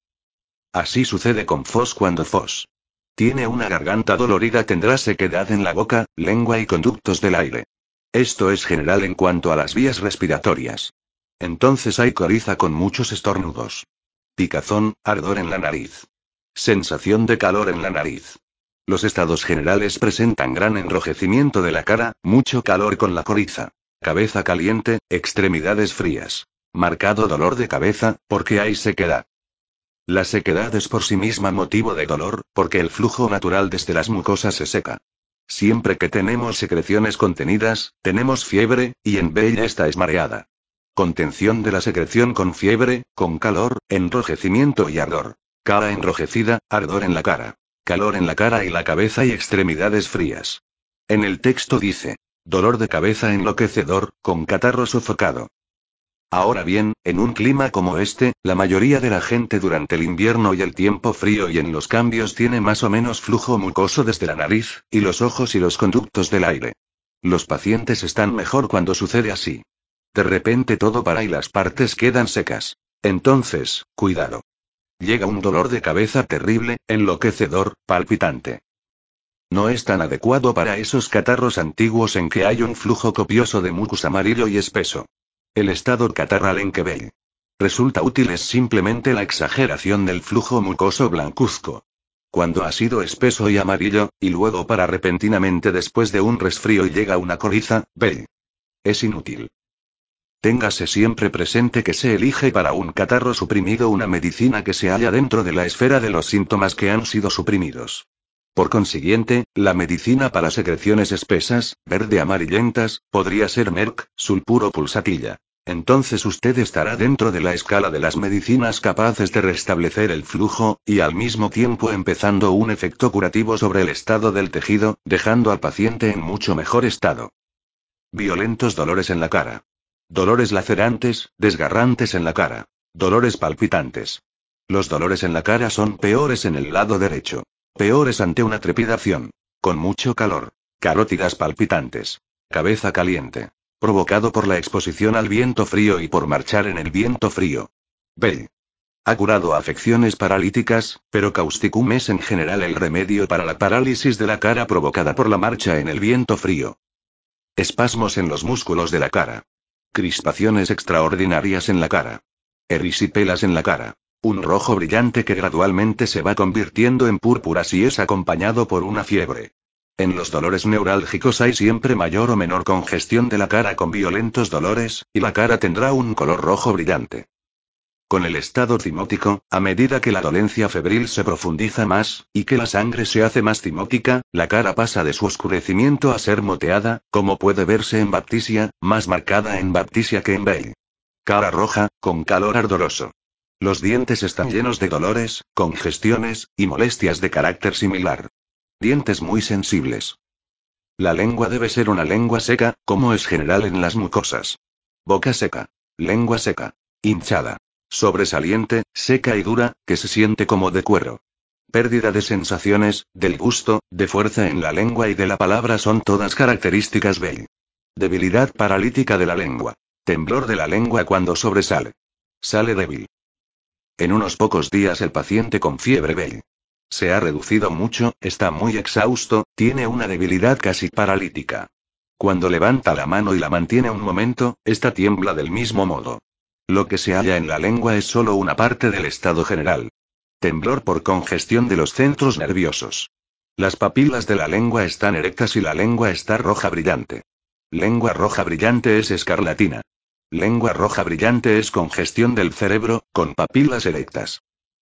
Así sucede con Foss cuando Foss tiene una garganta dolorida tendrá sequedad en la boca, lengua y conductos del aire. Esto es general en cuanto a las vías respiratorias. Entonces hay coriza con muchos estornudos. Picazón, ardor en la nariz. Sensación de calor en la nariz. Los estados generales presentan gran enrojecimiento de la cara, mucho calor con la coriza. Cabeza caliente, extremidades frías. Marcado dolor de cabeza, porque hay sequedad. La sequedad es por sí misma motivo de dolor, porque el flujo natural desde las mucosas se seca. Siempre que tenemos secreciones contenidas, tenemos fiebre, y en Bell esta es mareada. Contención de la secreción con fiebre, con calor, enrojecimiento y ardor. Cara enrojecida, ardor en la cara. Calor en la cara y la cabeza y extremidades frías. En el texto dice, dolor de cabeza enloquecedor, con catarro sofocado. Ahora bien, en un clima como este, la mayoría de la gente durante el invierno y el tiempo frío y en los cambios tiene más o menos flujo mucoso desde la nariz, y los ojos y los conductos del aire. Los pacientes están mejor cuando sucede así. De repente todo para y las partes quedan secas. Entonces, cuidado. Llega un dolor de cabeza terrible, enloquecedor, palpitante. No es tan adecuado para esos catarros antiguos en que hay un flujo copioso de mucus amarillo y espeso. El estado catarral en que Bell resulta útil es simplemente la exageración del flujo mucoso blancuzco. Cuando ha sido espeso y amarillo, y luego para repentinamente después de un resfrío y llega una coriza, Bell es inútil. Téngase siempre presente que se elige para un catarro suprimido una medicina que se halla dentro de la esfera de los síntomas que han sido suprimidos. Por consiguiente, la medicina para secreciones espesas, verde-amarillentas, podría ser Merck, sulpuro pulsatilla. Entonces usted estará dentro de la escala de las medicinas capaces de restablecer el flujo, y al mismo tiempo empezando un efecto curativo sobre el estado del tejido, dejando al paciente en mucho mejor estado. Violentos dolores en la cara. Dolores lacerantes, desgarrantes en la cara. Dolores palpitantes. Los dolores en la cara son peores en el lado derecho. Peores ante una trepidación. Con mucho calor. Carótidas palpitantes. Cabeza caliente. Provocado por la exposición al viento frío y por marchar en el viento frío. Bell. Ha curado afecciones paralíticas, pero causticum es en general el remedio para la parálisis de la cara provocada por la marcha en el viento frío. Espasmos en los músculos de la cara. Crispaciones extraordinarias en la cara. Erisipelas en la cara. Un rojo brillante que gradualmente se va convirtiendo en púrpura si es acompañado por una fiebre. En los dolores neurálgicos hay siempre mayor o menor congestión de la cara con violentos dolores, y la cara tendrá un color rojo brillante. Con el estado cimótico, a medida que la dolencia febril se profundiza más, y que la sangre se hace más cimótica, la cara pasa de su oscurecimiento a ser moteada, como puede verse en baptisia, más marcada en baptisia que en Bell. Cara roja, con calor ardoroso. Los dientes están llenos de dolores, congestiones, y molestias de carácter similar. Dientes muy sensibles. La lengua debe ser una lengua seca, como es general en las mucosas. Boca seca. Lengua seca. Hinchada. Sobresaliente, seca y dura, que se siente como de cuero. Pérdida de sensaciones, del gusto, de fuerza en la lengua y de la palabra son todas características Bell. Debilidad paralítica de la lengua. Temblor de la lengua cuando sobresale. Sale débil. En unos pocos días el paciente con fiebre Bell. Se ha reducido mucho, está muy exhausto, tiene una debilidad casi paralítica. Cuando levanta la mano y la mantiene un momento, esta tiembla del mismo modo. Lo que se halla en la lengua es solo una parte del estado general. Temblor por congestión de los centros nerviosos. Las papilas de la lengua están erectas y la lengua está roja brillante. Lengua roja brillante es escarlatina. Lengua roja brillante es congestión del cerebro, con papilas erectas.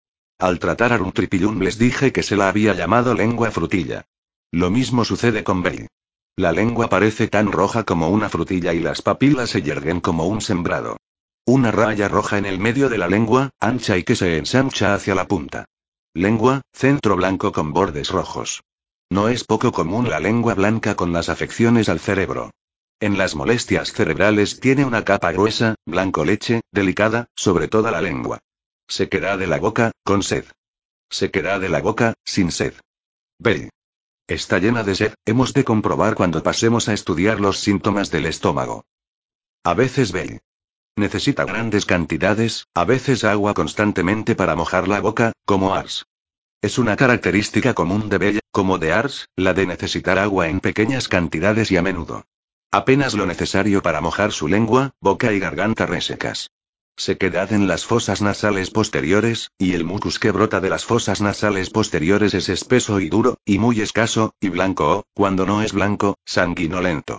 Al tratar a Runtripillum les dije que se la había llamado lengua frutilla. Lo mismo sucede con Bell. La lengua parece tan roja como una frutilla y las papilas se yerguen como un sembrado. Una raya roja en el medio de la lengua, ancha y que se ensancha hacia la punta. Lengua, centro blanco con bordes rojos. No es poco común la lengua blanca con las afecciones al cerebro. En las molestias cerebrales tiene una capa gruesa, blanco leche, delicada, sobre toda la lengua. Sequedad de la boca, con sed. Sequedad de la boca, sin sed. Bell. Está llena de sed, hemos de comprobar cuando pasemos a estudiar los síntomas del estómago. A veces Bell. Necesita grandes cantidades, a veces agua constantemente para mojar la boca, como Ars. Es una característica común de Bell, como de Ars, la de necesitar agua en pequeñas cantidades y a menudo. Apenas lo necesario para mojar su lengua, boca y garganta resecas. Sequedad en las fosas nasales posteriores, y el mucus que brota de las fosas nasales posteriores es espeso y duro, y muy escaso, y blanco o, cuando no es blanco, sanguinolento.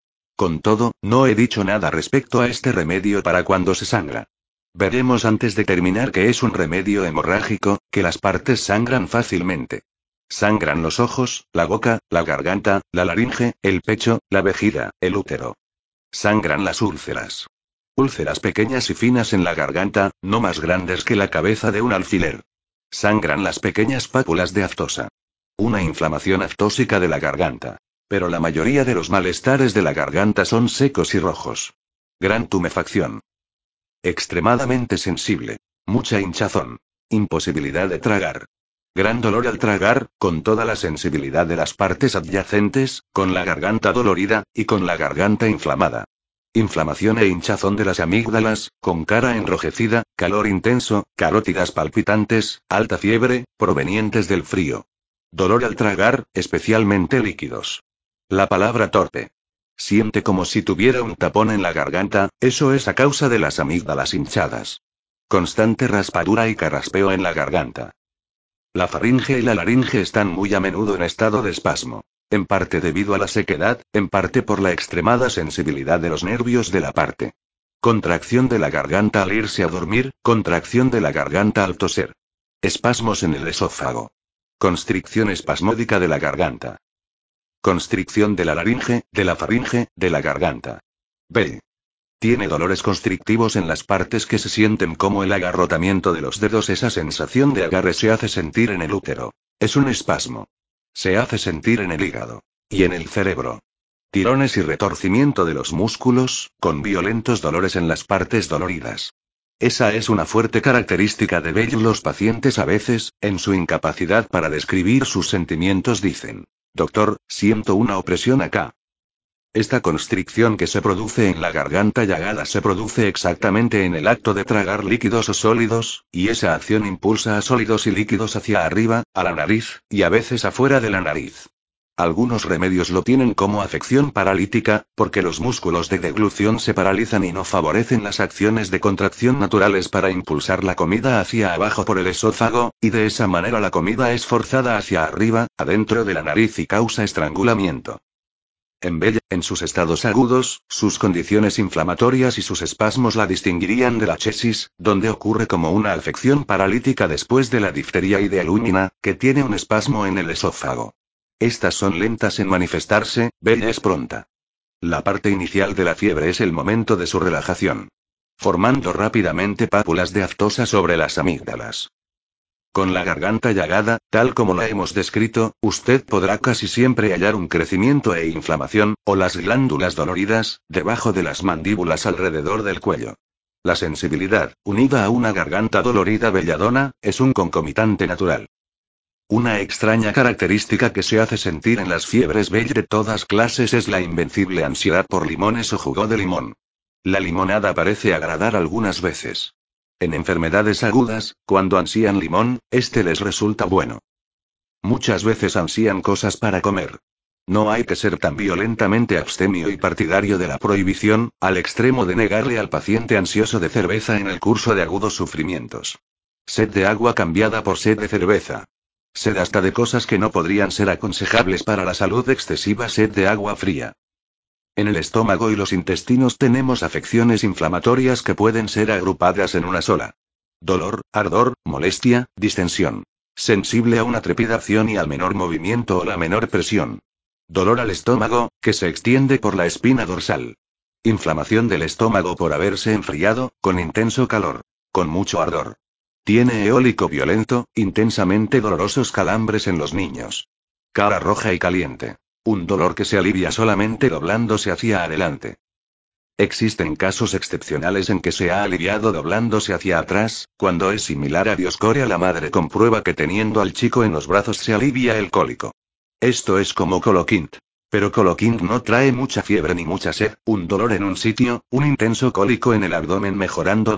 Con todo, no he dicho nada respecto a este remedio para cuando se sangra. Veremos antes de terminar que es un remedio hemorrágico, que las partes sangran fácilmente. Sangran los ojos, la boca, la garganta, la laringe, el pecho, la vejiga, el útero. Sangran las úlceras. Úlceras pequeñas y finas en la garganta, no más grandes que la cabeza de un alfiler. Sangran las pequeñas pápulas de aftosa. Una inflamación aftósica de la garganta. Pero la mayoría de los malestares de la garganta son secos y rojos. Gran tumefacción. Extremadamente sensible. Mucha hinchazón. Imposibilidad de tragar. Gran dolor al tragar, con toda la sensibilidad de las partes adyacentes, con la garganta dolorida, y con la garganta inflamada. Inflamación e hinchazón de las amígdalas, con cara enrojecida, calor intenso, carótidas palpitantes, alta fiebre, provenientes del frío. Dolor al tragar, especialmente líquidos. La palabra torpe. Siente como si tuviera un tapón en la garganta, eso es a causa de las amígdalas hinchadas. Constante raspadura y carraspeo en la garganta. La faringe y la laringe están muy a menudo en estado de espasmo. En parte debido a la sequedad, en parte por la extremada sensibilidad de los nervios de la parte. Contracción de la garganta al irse a dormir, contracción de la garganta al toser. Espasmos en el esófago. Constricción espasmódica de la garganta. Constricción de la laringe, de la faringe, de la garganta. B. Tiene dolores constrictivos en las partes que se sienten como el agarrotamiento de los dedos. Esa sensación de agarre se hace sentir en el útero. Es un espasmo. Se hace sentir en el hígado. Y en el cerebro. Tirones y retorcimiento de los músculos, con violentos dolores en las partes doloridas. Esa es una fuerte característica de Bell. Los pacientes a veces, en su incapacidad para describir sus sentimientos dicen: Doctor, siento una opresión acá. Esta constricción que se produce en la garganta llagada se produce exactamente en el acto de tragar líquidos o sólidos, y esa acción impulsa a sólidos y líquidos hacia arriba, a la nariz, y a veces afuera de la nariz. Algunos remedios lo tienen como afección paralítica, porque los músculos de deglución se paralizan y no favorecen las acciones de contracción naturales para impulsar la comida hacia abajo por el esófago, y de esa manera la comida es forzada hacia arriba, adentro de la nariz y causa estrangulamiento. En Bella, en sus estados agudos, sus condiciones inflamatorias y sus espasmos la distinguirían de la chesis, donde ocurre como una afección paralítica después de la difteria y de alúmina, que tiene un espasmo en el esófago. Estas son lentas en manifestarse, Bella es pronta. La parte inicial de la fiebre es el momento de su relajación, formando rápidamente pápulas de aftosa sobre las amígdalas. Con la garganta llagada, tal como la hemos descrito, usted podrá casi siempre hallar un crecimiento e inflamación, o las glándulas doloridas, debajo de las mandíbulas alrededor del cuello. La sensibilidad, unida a una garganta dolorida belladona, es un concomitante natural. Una extraña característica que se hace sentir en las fiebres Bell de todas clases es la invencible ansiedad por limones o jugo de limón. La limonada parece agradar algunas veces. En enfermedades agudas, cuando ansían limón, este les resulta bueno. Muchas veces ansían cosas para comer. No hay que ser tan violentamente abstemio y partidario de la prohibición, al extremo de negarle al paciente ansioso de cerveza en el curso de agudos sufrimientos. Sed de agua cambiada por sed de cerveza. Sed hasta de cosas que no podrían ser aconsejables para la salud excesiva, sed de agua fría. En el estómago y los intestinos tenemos afecciones inflamatorias que pueden ser agrupadas en una sola. Dolor, ardor, molestia, distensión. Sensible a una trepidación y al menor movimiento o la menor presión. Dolor al estómago, que se extiende por la espina dorsal. Inflamación del estómago por haberse enfriado, con intenso calor. Con mucho ardor. Tiene eólico violento, intensamente dolorosos calambres en los niños. Cara roja y caliente. Un dolor que se alivia solamente doblándose hacia adelante. Existen casos excepcionales en que se ha aliviado doblándose hacia atrás, cuando es similar a Dioscorea. La madre comprueba que teniendo al chico en los brazos se alivia el cólico. Esto es como Coloquint. Pero Coloquint no trae mucha fiebre ni mucha sed, un dolor en un sitio, un intenso cólico en el abdomen mejorado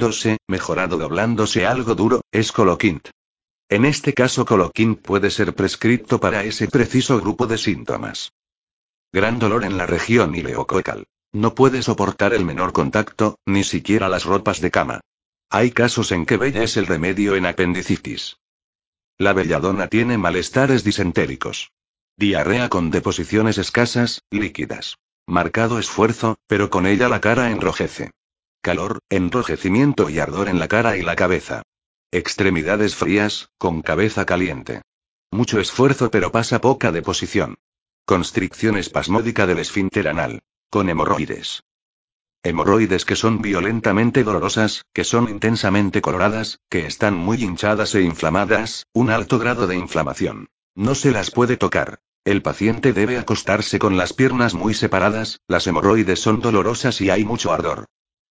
doblándose algo duro, es Coloquint. En este caso Coloquint puede ser prescripto para ese preciso grupo de síntomas. Gran dolor en la región ileococal. No puede soportar el menor contacto, ni siquiera las ropas de cama. Hay casos en que Bella es el remedio en apendicitis. La belladona tiene malestares disentéricos. Diarrea con deposiciones escasas, líquidas. Marcado esfuerzo, pero con ella la cara enrojece. Calor, enrojecimiento y ardor en la cara y la cabeza. Extremidades frías, con cabeza caliente. Mucho esfuerzo pero pasa poca deposición. Constricción espasmódica del esfínter anal. Con hemorroides. Hemorroides que son violentamente dolorosas, que son intensamente coloradas, que están muy hinchadas e inflamadas, un alto grado de inflamación. No se las puede tocar. El paciente debe acostarse con las piernas muy separadas, las hemorroides son dolorosas y hay mucho ardor.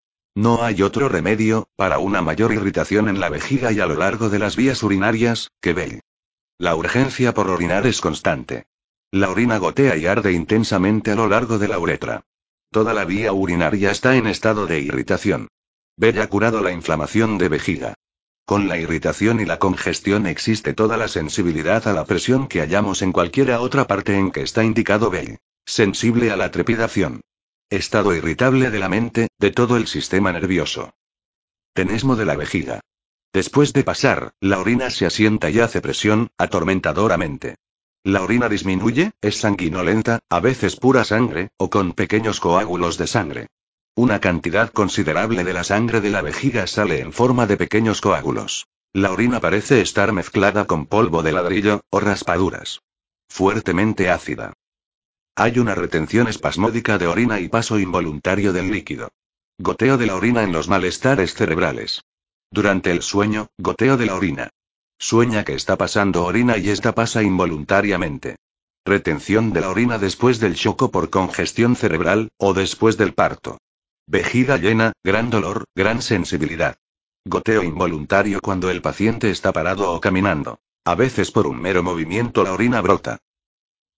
No hay otro remedio, para una mayor irritación en la vejiga y a lo largo de las vías urinarias, que Bell. La urgencia por orinar es constante. La orina gotea y arde intensamente a lo largo de la uretra. Toda la vía urinaria está en estado de irritación. Bell ha curado la inflamación de vejiga. Con la irritación y la congestión existe toda la sensibilidad a la presión que hallamos en cualquiera otra parte en que está indicado Bell. Sensible a la trepidación. Estado irritable de la mente, de todo el sistema nervioso. Tenesmo de la vejiga. Después de pasar, la orina se asienta y hace presión, atormentadoramente. La orina disminuye, es sanguinolenta, a veces pura sangre, o con pequeños coágulos de sangre. Una cantidad considerable de la sangre de la vejiga sale en forma de pequeños coágulos. La orina parece estar mezclada con polvo de ladrillo, o raspaduras. Fuertemente ácida. Hay una retención espasmódica de orina y paso involuntario del líquido. Goteo de la orina en los malestares cerebrales. Durante el sueño, goteo de la orina. Sueña que está pasando orina y esta pasa involuntariamente. Retención de la orina después del choco por congestión cerebral, o después del parto. Vejiga llena, gran dolor, gran sensibilidad. Goteo involuntario cuando el paciente está parado o caminando. A veces por un mero movimiento la orina brota.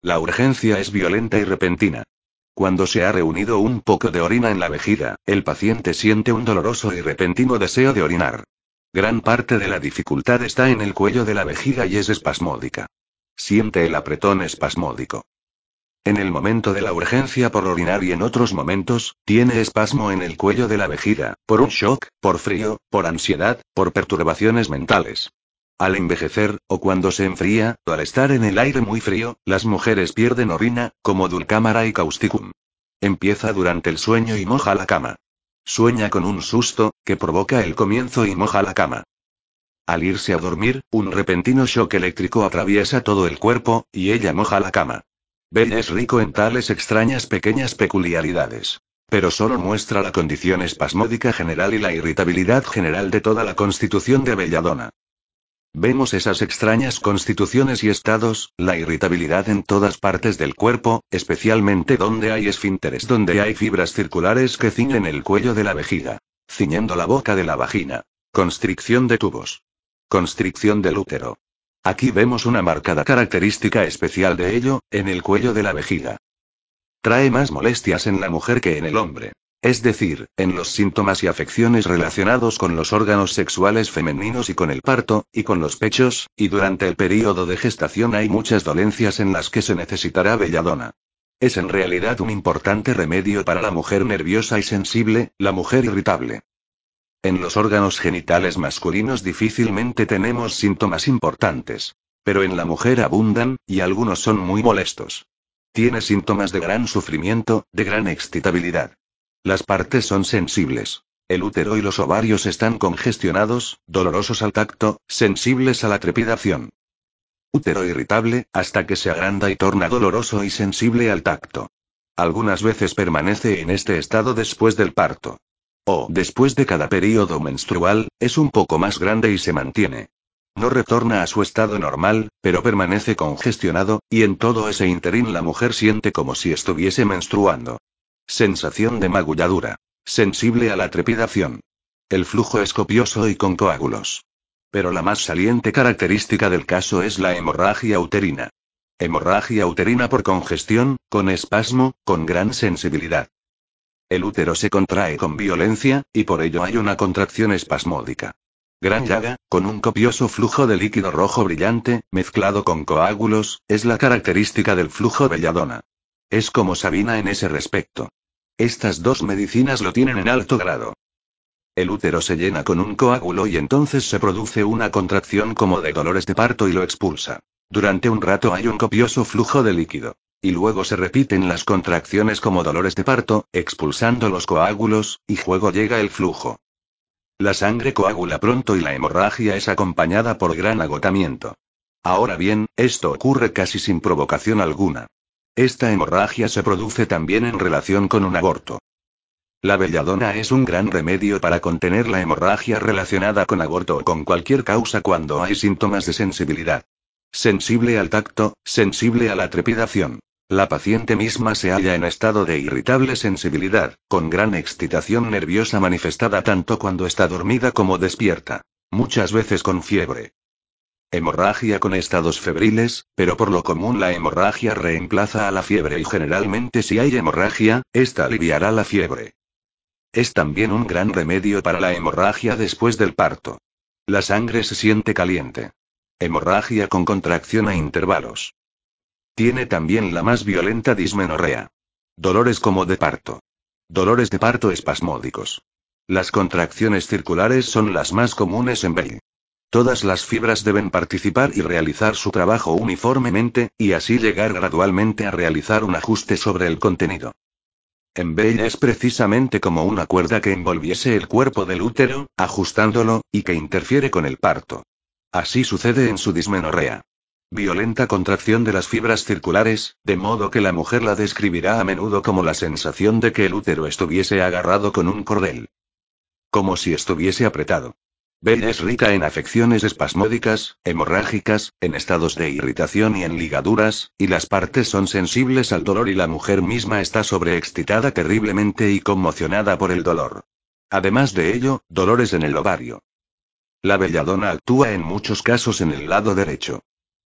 La urgencia es violenta y repentina. Cuando se ha reunido un poco de orina en la vejiga, el paciente siente un doloroso y repentino deseo de orinar. Gran parte de la dificultad está en el cuello de la vejiga y es espasmódica. Siente el apretón espasmódico. En el momento de la urgencia por orinar y en otros momentos, tiene espasmo en el cuello de la vejiga, por un shock, por frío, por ansiedad, por perturbaciones mentales. Al envejecer, o cuando se enfría, o al estar en el aire muy frío, las mujeres pierden orina, como dulcámara y causticum. Empieza durante el sueño y moja la cama. Sueña con un susto, que provoca el comienzo y moja la cama. Al irse a dormir, un repentino shock eléctrico atraviesa todo el cuerpo, y ella moja la cama. Bell es rico en tales extrañas pequeñas peculiaridades. Pero solo muestra la condición espasmódica general y la irritabilidad general de toda la constitución de Belladonna. Vemos esas extrañas constituciones y estados, la irritabilidad en todas partes del cuerpo, especialmente donde hay esfínteres, donde hay fibras circulares que ciñen el cuello de la vejiga, ciñendo la boca de la vagina. Constricción de tubos. Constricción del útero. Aquí vemos una marcada característica especial de ello, en el cuello de la vejiga. Trae más molestias en la mujer que en el hombre. Es decir, en los síntomas y afecciones relacionados con los órganos sexuales femeninos y con el parto, y con los pechos, y durante el período de gestación hay muchas dolencias en las que se necesitará belladona. Es en realidad un importante remedio para la mujer nerviosa y sensible, la mujer irritable. En los órganos genitales masculinos difícilmente tenemos síntomas importantes. Pero en la mujer abundan, y algunos son muy molestos. Tiene síntomas de gran sufrimiento, de gran excitabilidad. Las partes son sensibles. El útero y los ovarios están congestionados, dolorosos al tacto, sensibles a la trepidación. Útero irritable, hasta que se agranda y torna doloroso y sensible al tacto. Algunas veces permanece en este estado después del parto. O después de cada período menstrual, es un poco más grande y se mantiene. No retorna a su estado normal, pero permanece congestionado, y en todo ese interín la mujer siente como si estuviese menstruando. Sensación de magulladura. Sensible a la trepidación. El flujo es copioso y con coágulos. Pero la más saliente característica del caso es la hemorragia uterina. Hemorragia uterina por congestión, con espasmo, con gran sensibilidad. El útero se contrae con violencia, y por ello hay una contracción espasmódica. Gran llaga, con un copioso flujo de líquido rojo brillante, mezclado con coágulos, es la característica del flujo belladona. Es como Sabina en ese respecto. Estas dos medicinas lo tienen en alto grado. El útero se llena con un coágulo y entonces se produce una contracción como de dolores de parto y lo expulsa. Durante un rato hay un copioso flujo de líquido. Y luego se repiten las contracciones como dolores de parto, expulsando los coágulos, y luego llega el flujo. La sangre coagula pronto y la hemorragia es acompañada por gran agotamiento. Ahora bien, esto ocurre casi sin provocación alguna. Esta hemorragia se produce también en relación con un aborto. La belladona es un gran remedio para contener la hemorragia relacionada con aborto o con cualquier causa cuando hay síntomas de sensibilidad. Sensible al tacto, sensible a la trepidación. La paciente misma se halla en estado de irritable sensibilidad, con gran excitación nerviosa manifestada tanto cuando está dormida como despierta. Muchas veces con fiebre. Hemorragia con estados febriles, pero por lo común la hemorragia reemplaza a la fiebre y generalmente si hay hemorragia, esta aliviará la fiebre. Es también un gran remedio para la hemorragia después del parto. La sangre se siente caliente. Hemorragia con contracción a intervalos. Tiene también la más violenta dismenorrea. Dolores como de parto. Dolores de parto espasmódicos. Las contracciones circulares son las más comunes en Bell. Todas las fibras deben participar y realizar su trabajo uniformemente, y así llegar gradualmente a realizar un ajuste sobre el contenido. En Bell es precisamente como una cuerda que envolviese el cuerpo del útero, ajustándolo, y que interfiere con el parto. Así sucede en su dismenorrea. Violenta contracción de las fibras circulares, de modo que la mujer la describirá a menudo como la sensación de que el útero estuviese agarrado con un cordel. Como si estuviese apretado. Bell es rica en afecciones espasmódicas, hemorrágicas, en estados de irritación y en ligaduras, y las partes son sensibles al dolor y la mujer misma está sobreexcitada terriblemente y conmocionada por el dolor. Además de ello, dolores en el ovario. La belladona actúa en muchos casos en el lado derecho.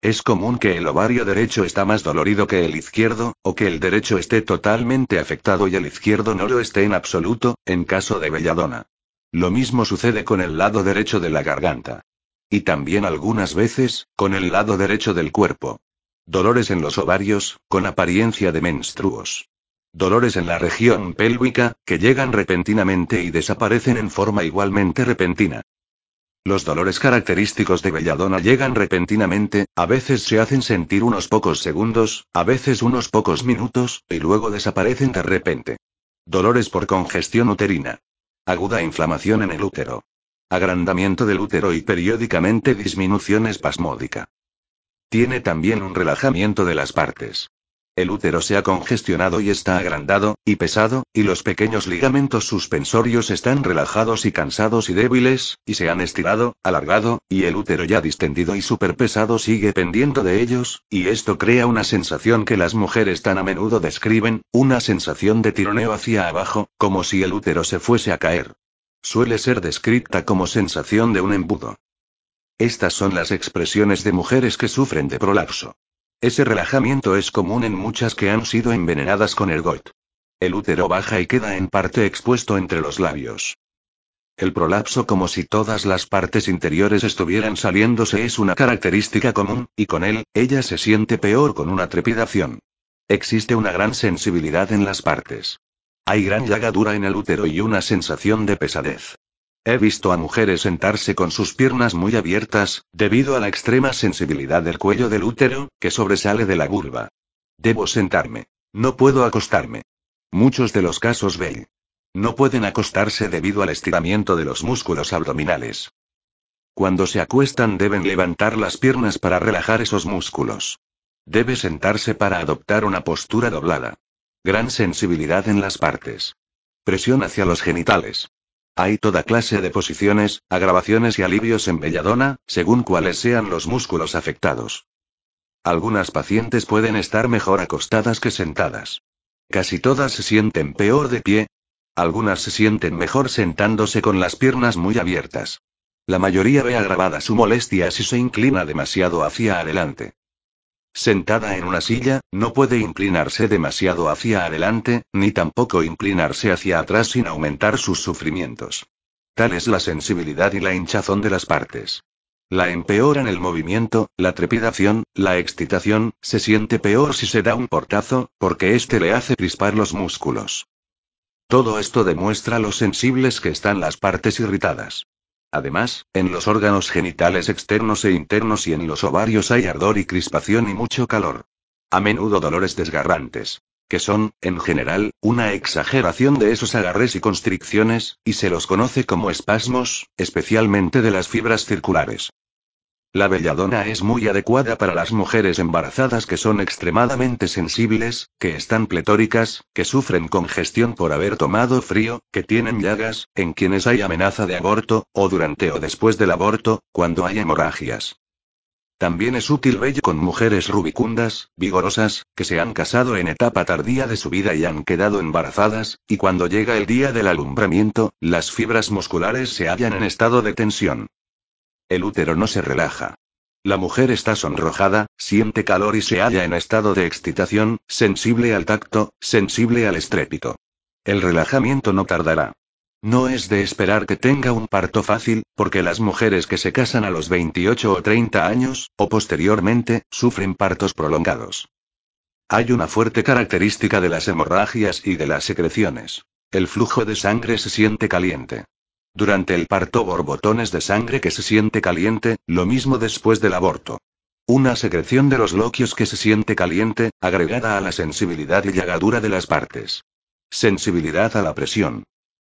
Es común que el ovario derecho está más dolorido que el izquierdo, o que el derecho esté totalmente afectado y el izquierdo no lo esté en absoluto, en caso de belladona. Lo mismo sucede con el lado derecho de la garganta. Y también algunas veces, con el lado derecho del cuerpo. Dolores en los ovarios, con apariencia de menstruos. Dolores en la región pélvica, que llegan repentinamente y desaparecen en forma igualmente repentina. Los dolores característicos de belladona llegan repentinamente, a veces se hacen sentir unos pocos segundos, a veces unos pocos minutos, y luego desaparecen de repente. Dolores por congestión uterina. Aguda inflamación en el útero. Agrandamiento del útero y periódicamente disminución espasmódica. Tiene también un relajamiento de las partes. El útero se ha congestionado y está agrandado, y pesado, y los pequeños ligamentos suspensorios están relajados y cansados y débiles, y se han estirado, alargado, y el útero ya distendido y superpesado sigue pendiendo de ellos, y esto crea una sensación que las mujeres tan a menudo describen, una sensación de tironeo hacia abajo, como si el útero se fuese a caer. Suele ser descrita como sensación de un embudo. Estas son las expresiones de mujeres que sufren de prolapso. Ese relajamiento es común en muchas que han sido envenenadas con ergot. El útero baja y queda en parte expuesto entre los labios. El prolapso, como si todas las partes interiores estuvieran saliéndose, es una característica común, y con él, ella se siente peor con una trepidación. Existe una gran sensibilidad en las partes. Hay gran llagadura en el útero y una sensación de pesadez. He visto a mujeres sentarse con sus piernas muy abiertas, debido a la extrema sensibilidad del cuello del útero, que sobresale de la vulva. Debo sentarme. No puedo acostarme. Muchos de los casos Bell. No pueden acostarse debido al estiramiento de los músculos abdominales. Cuando se acuestan deben levantar las piernas para relajar esos músculos. Debe sentarse para adoptar una postura doblada. Gran sensibilidad en las partes. Presión hacia los genitales. Hay toda clase de posiciones, agravaciones y alivios en belladona, según cuáles sean los músculos afectados. Algunas pacientes pueden estar mejor acostadas que sentadas. Casi todas se sienten peor de pie. Algunas se sienten mejor sentándose con las piernas muy abiertas. La mayoría ve agravada su molestia si se inclina demasiado hacia adelante. Sentada en una silla, no puede inclinarse demasiado hacia adelante, ni tampoco inclinarse hacia atrás sin aumentar sus sufrimientos. Tal es la sensibilidad y la hinchazón de las partes. La empeoran el movimiento, la trepidación, la excitación, se siente peor si se da un portazo, porque este le hace crispar los músculos. Todo esto demuestra lo sensibles que están las partes irritadas. Además, en los órganos genitales externos e internos y en los ovarios hay ardor y crispación y mucho calor. A menudo dolores desgarrantes. Que son, en general, una exageración de esos agarres y constricciones, y se los conoce como espasmos, especialmente de las fibras circulares. La belladona es muy adecuada para las mujeres embarazadas que son extremadamente sensibles, que están pletóricas, que sufren congestión por haber tomado frío, que tienen llagas, en quienes hay amenaza de aborto, o durante o después del aborto, cuando hay hemorragias. También es útil bello con mujeres rubicundas, vigorosas, que se han casado en etapa tardía de su vida y han quedado embarazadas, y cuando llega el día del alumbramiento, las fibras musculares se hallan en estado de tensión. El útero no se relaja. La mujer está sonrojada, siente calor y se halla en estado de excitación, sensible al tacto, sensible al estrépito. El relajamiento no tardará. No es de esperar que tenga un parto fácil, porque las mujeres que se casan a los 28 o 30 años, o posteriormente, sufren partos prolongados. Hay una fuerte característica de las hemorragias y de las secreciones. El flujo de sangre se siente caliente. Durante el parto borbotones de sangre que se siente caliente, lo mismo después del aborto. Una secreción de los loquios que se siente caliente, agregada a la sensibilidad y llagadura de las partes. Sensibilidad a la presión.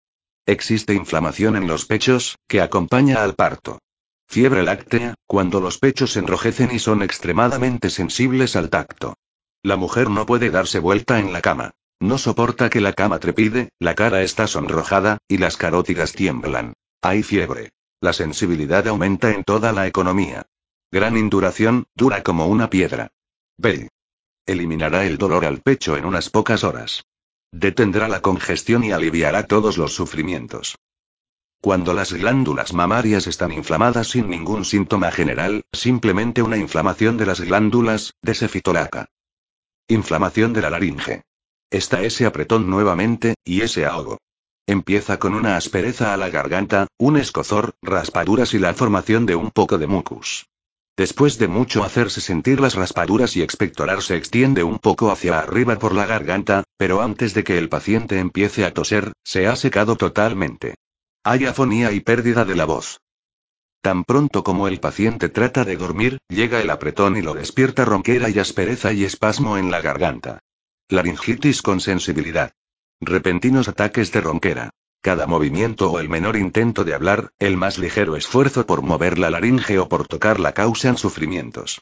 Existe inflamación en los pechos, que acompaña al parto. Fiebre láctea, cuando los pechos se enrojecen y son extremadamente sensibles al tacto. La mujer no puede darse vuelta en la cama. No soporta que la cama trepide, la cara está sonrojada, y las carótidas tiemblan. Hay fiebre. La sensibilidad aumenta en toda la economía. Gran induración, dura como una piedra. Bell. Eliminará el dolor al pecho en unas pocas horas. Detendrá la congestión y aliviará todos los sufrimientos. Cuando las glándulas mamarias están inflamadas sin ningún síntoma general, simplemente una inflamación de las glándulas, de fitolaca. Inflamación de la laringe. Está ese apretón nuevamente, y ese ahogo. Empieza con una aspereza a la garganta, un escozor, raspaduras y la formación de un poco de mucus. Después de mucho hacerse sentir las raspaduras y expectorar se extiende un poco hacia arriba por la garganta, pero antes de que el paciente empiece a toser, se ha secado totalmente. Hay afonía y pérdida de la voz. Tan pronto como el paciente trata de dormir, llega el apretón y lo despierta ronquera y aspereza y espasmo en la garganta. Laringitis con sensibilidad. Repentinos ataques de ronquera. Cada movimiento o el menor intento de hablar, el más ligero esfuerzo por mover la laringe o por tocarla causan sufrimientos.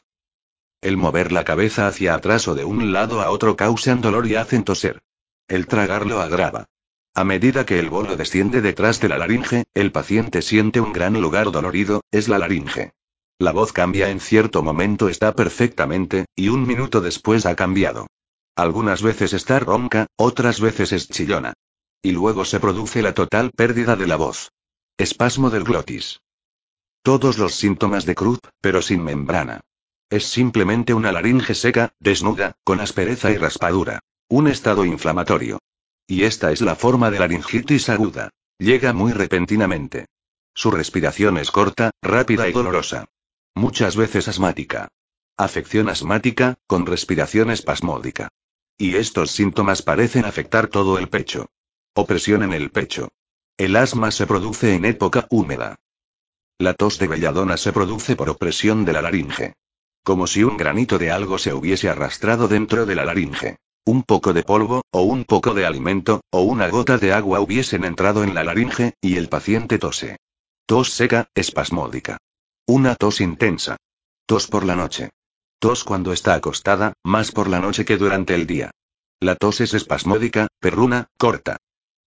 El mover la cabeza hacia atrás o de un lado a otro causan dolor y hacen toser. El tragarlo agrava. A medida que el bolo desciende detrás de la laringe, el paciente siente un gran lugar dolorido, es la laringe. La voz cambia en cierto momento, está perfectamente, y un minuto después ha cambiado. Algunas veces está ronca, otras veces es chillona. Y luego se produce la total pérdida de la voz. Espasmo del glotis. Todos los síntomas de Krupp, pero sin membrana. Es simplemente una laringe seca, desnuda, con aspereza y raspadura. Un estado inflamatorio. Y esta es la forma de laringitis aguda. Llega muy repentinamente. Su respiración es corta, rápida y dolorosa. Muchas veces asmática. Afección asmática, con respiración espasmódica. Y estos síntomas parecen afectar todo el pecho. Opresión en el pecho. El asma se produce en época húmeda. La tos de belladona se produce por opresión de la laringe. Como si un granito de algo se hubiese arrastrado dentro de la laringe. Un poco de polvo, o un poco de alimento, o una gota de agua hubiesen entrado en la laringe, y el paciente tose. Tos seca, espasmódica. Una tos intensa. Tos por la noche. Tos cuando está acostada, más por la noche que durante el día. La tos es espasmódica, perruna, corta.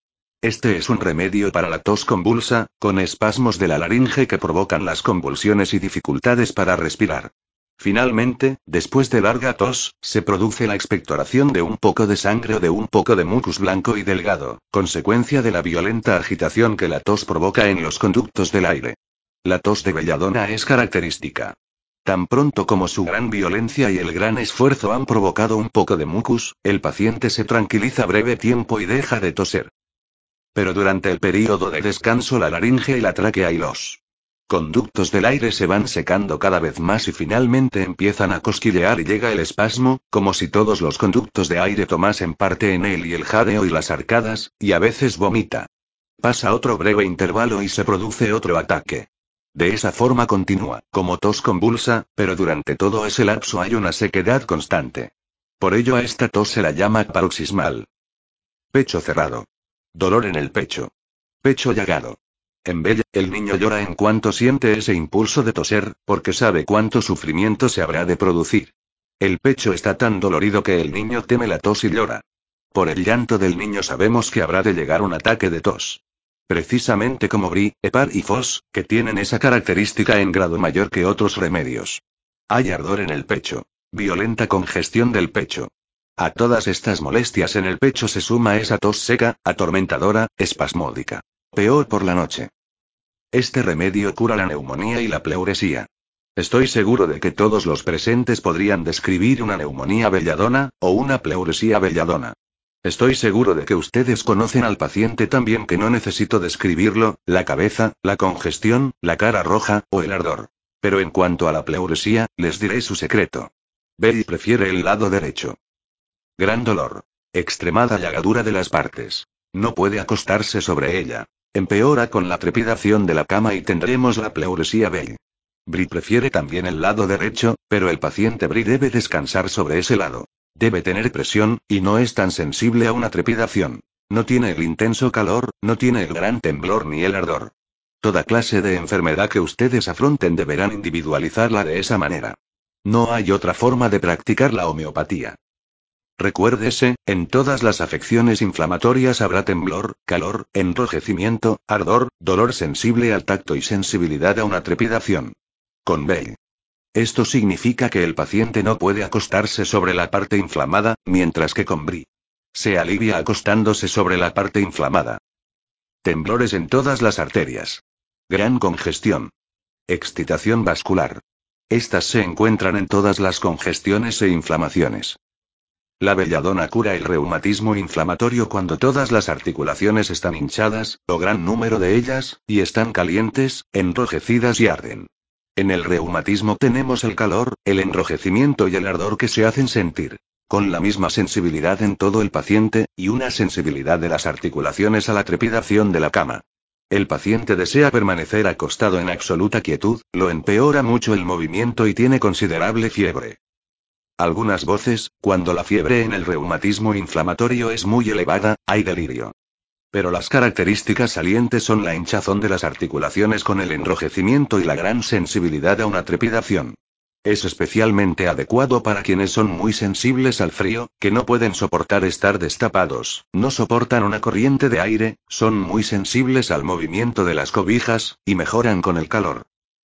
Este es un remedio para la tos convulsa, con espasmos de la laringe que provocan las convulsiones y dificultades para respirar. Finalmente, después de larga tos, se produce la expectoración de un poco de sangre o de un poco de mucus blanco y delgado, consecuencia de la violenta agitación que la tos provoca en los conductos del aire. La tos de belladona es característica. Tan pronto como su gran violencia y el gran esfuerzo han provocado un poco de mucus, el paciente se tranquiliza breve tiempo y deja de toser. Pero durante el período de descanso la laringe y la tráquea y los conductos del aire se van secando cada vez más y finalmente empiezan a cosquillear y llega el espasmo, como si todos los conductos de aire tomasen parte en él y el jadeo y las arcadas, y a veces vomita. Pasa otro breve intervalo y se produce otro ataque. De esa forma continúa, como tos convulsa, pero durante todo ese lapso hay una sequedad constante. Por ello a esta tos se la llama paroxismal. Pecho cerrado. Dolor en el pecho. Pecho llagado. En Bella, el niño llora en cuanto siente ese impulso de toser, porque sabe cuánto sufrimiento se habrá de producir. El pecho está tan dolorido que el niño teme la tos y llora. Por el llanto del niño sabemos que habrá de llegar un ataque de tos. Precisamente como Brie, Hepar y Fos, que tienen esa característica en grado mayor que otros remedios. Hay ardor en el pecho. Violenta congestión del pecho. A todas estas molestias en el pecho se suma esa tos seca, atormentadora, espasmódica. Peor por la noche. Este remedio cura la neumonía y la pleuresía. Estoy seguro de que todos los presentes podrían describir una neumonía belladona, o una pleuresía belladona. Estoy seguro de que ustedes conocen al paciente tan bien que no necesito describirlo, la cabeza, la congestión, la cara roja, o el ardor. Pero en cuanto a la pleuresía, les diré su secreto. Bell prefiere el lado derecho. Gran dolor. Extremada llagadura de las partes. No puede acostarse sobre ella. Empeora con la trepidación de la cama y tendremos la pleuresía Bell. Brie prefiere también el lado derecho, pero el paciente Brie debe descansar sobre ese lado. Debe tener presión, y no es tan sensible a una trepidación. No tiene el intenso calor, no tiene el gran temblor ni el ardor. Toda clase de enfermedad que ustedes afronten deberán individualizarla de esa manera. No hay otra forma de practicar la homeopatía. Recuérdese, en todas las afecciones inflamatorias habrá temblor, calor, enrojecimiento, ardor, dolor sensible al tacto y sensibilidad a una trepidación. Con Bell. Esto significa que el paciente no puede acostarse sobre la parte inflamada, mientras que con Brie se alivia acostándose sobre la parte inflamada. Temblores en todas las arterias. Gran congestión. Excitación vascular. Estas se encuentran en todas las congestiones e inflamaciones. La belladona cura el reumatismo inflamatorio cuando todas las articulaciones están hinchadas, o gran número de ellas, y están calientes, enrojecidas y arden. En el reumatismo tenemos el calor, el enrojecimiento y el ardor que se hacen sentir. Con la misma sensibilidad en todo el paciente, y una sensibilidad de las articulaciones a la trepidación de la cama. El paciente desea permanecer acostado en absoluta quietud, lo empeora mucho el movimiento y tiene considerable fiebre. Algunas voces, cuando la fiebre en el reumatismo inflamatorio es muy elevada, hay delirio. Pero las características salientes son la hinchazón de las articulaciones con el enrojecimiento y la gran sensibilidad a una trepidación. Es especialmente adecuado para quienes son muy sensibles al frío, que no pueden soportar estar destapados, no soportan una corriente de aire, son muy sensibles al movimiento de las cobijas, y mejoran con el calor.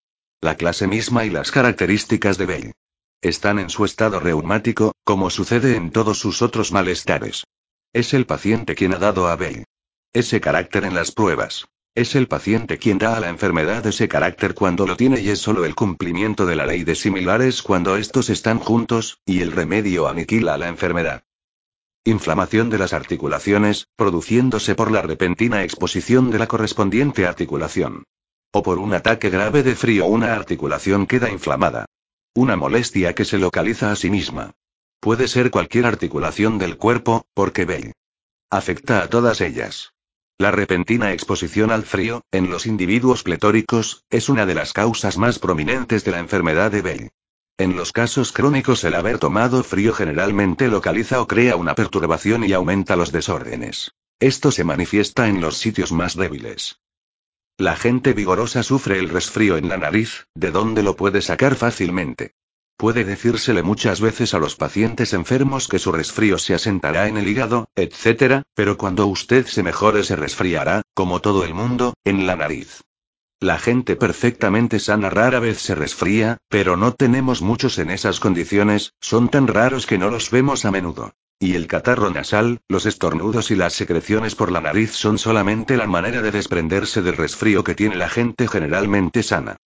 La clase misma y las características de Bell. Están en su estado reumático, como sucede en todos sus otros malestares. Es el paciente quien ha dado a Bell ese carácter en las pruebas. Es el paciente quien da a la enfermedad ese carácter cuando lo tiene y es solo el cumplimiento de la ley de similares cuando estos están juntos, y el remedio aniquila a la enfermedad. Inflamación de las articulaciones, produciéndose por la repentina exposición de la correspondiente articulación. O por un ataque grave de frío una articulación queda inflamada. Una molestia que se localiza a sí misma. Puede ser cualquier articulación del cuerpo, porque Bell afecta a todas ellas. La repentina exposición al frío, en los individuos pletóricos, es una de las causas más prominentes de la enfermedad de Bell. En los casos crónicos el haber tomado frío generalmente localiza o crea una perturbación y aumenta los desórdenes. Esto se manifiesta en los sitios más débiles. La gente vigorosa sufre el resfrío en la nariz, de donde lo puede sacar fácilmente. Puede decírsele muchas veces a los pacientes enfermos que su resfrío se asentará en el hígado, etc., pero cuando usted se mejore se resfriará, como todo el mundo, en la nariz. La gente perfectamente sana rara vez se resfría, pero no tenemos muchos en esas condiciones, son tan raros que no los vemos a menudo. Y el catarro nasal, los estornudos y las secreciones por la nariz son solamente la manera de desprenderse del resfrío que tiene la gente generalmente sana.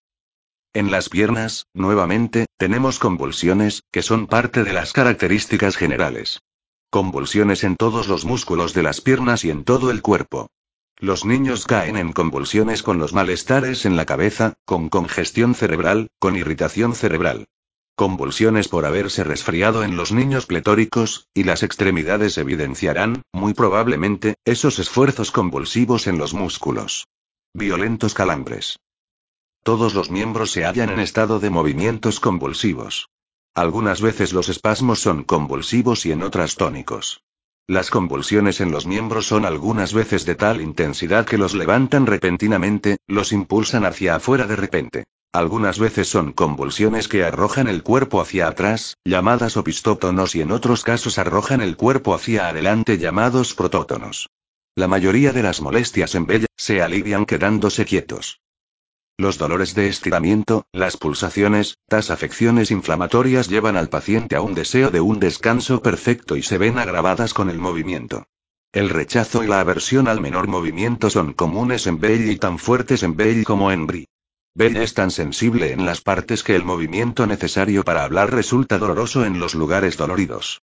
En las piernas, nuevamente, tenemos convulsiones, que son parte de las características generales. Convulsiones en todos los músculos de las piernas y en todo el cuerpo. Los niños caen en convulsiones con los malestares en la cabeza, con congestión cerebral, con irritación cerebral. Convulsiones por haberse resfriado en los niños pletóricos, y las extremidades evidenciarán, muy probablemente, esos esfuerzos convulsivos en los músculos. Violentos calambres. Todos los miembros se hallan en estado de movimientos convulsivos. Algunas veces los espasmos son convulsivos y en otras tónicos. Las convulsiones en los miembros son algunas veces de tal intensidad que los levantan repentinamente, los impulsan hacia afuera de repente. Algunas veces son convulsiones que arrojan el cuerpo hacia atrás, llamadas opistótonos, y en otros casos arrojan el cuerpo hacia adelante, llamados protótonos. La mayoría de las molestias en Bell se alivian quedándose quietos. Los dolores de estiramiento, las pulsaciones, las afecciones inflamatorias llevan al paciente a un deseo de un descanso perfecto y se ven agravadas con el movimiento. El rechazo y la aversión al menor movimiento son comunes en Bell y tan fuertes en Bell como en Brie. Bell es tan sensible en las partes que el movimiento necesario para hablar resulta doloroso en los lugares doloridos.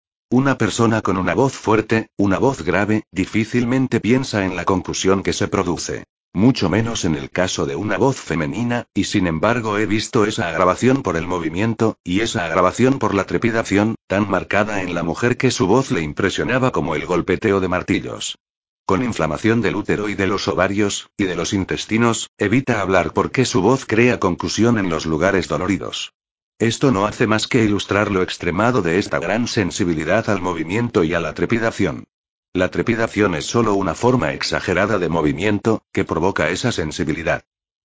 Una persona con una voz fuerte, una voz grave, difícilmente piensa en la concusión que se produce. Mucho menos en el caso de una voz femenina, y sin embargo he visto esa agravación por el movimiento, y esa agravación por la trepidación, tan marcada en la mujer que su voz le impresionaba como el golpeteo de martillos. Con inflamación del útero y de los ovarios, y de los intestinos, evita hablar porque su voz crea concusión en los lugares doloridos. Esto no hace más que ilustrar lo extremado de esta gran sensibilidad al movimiento y a la trepidación. La trepidación es solo una forma exagerada de movimiento, que provoca esa sensibilidad.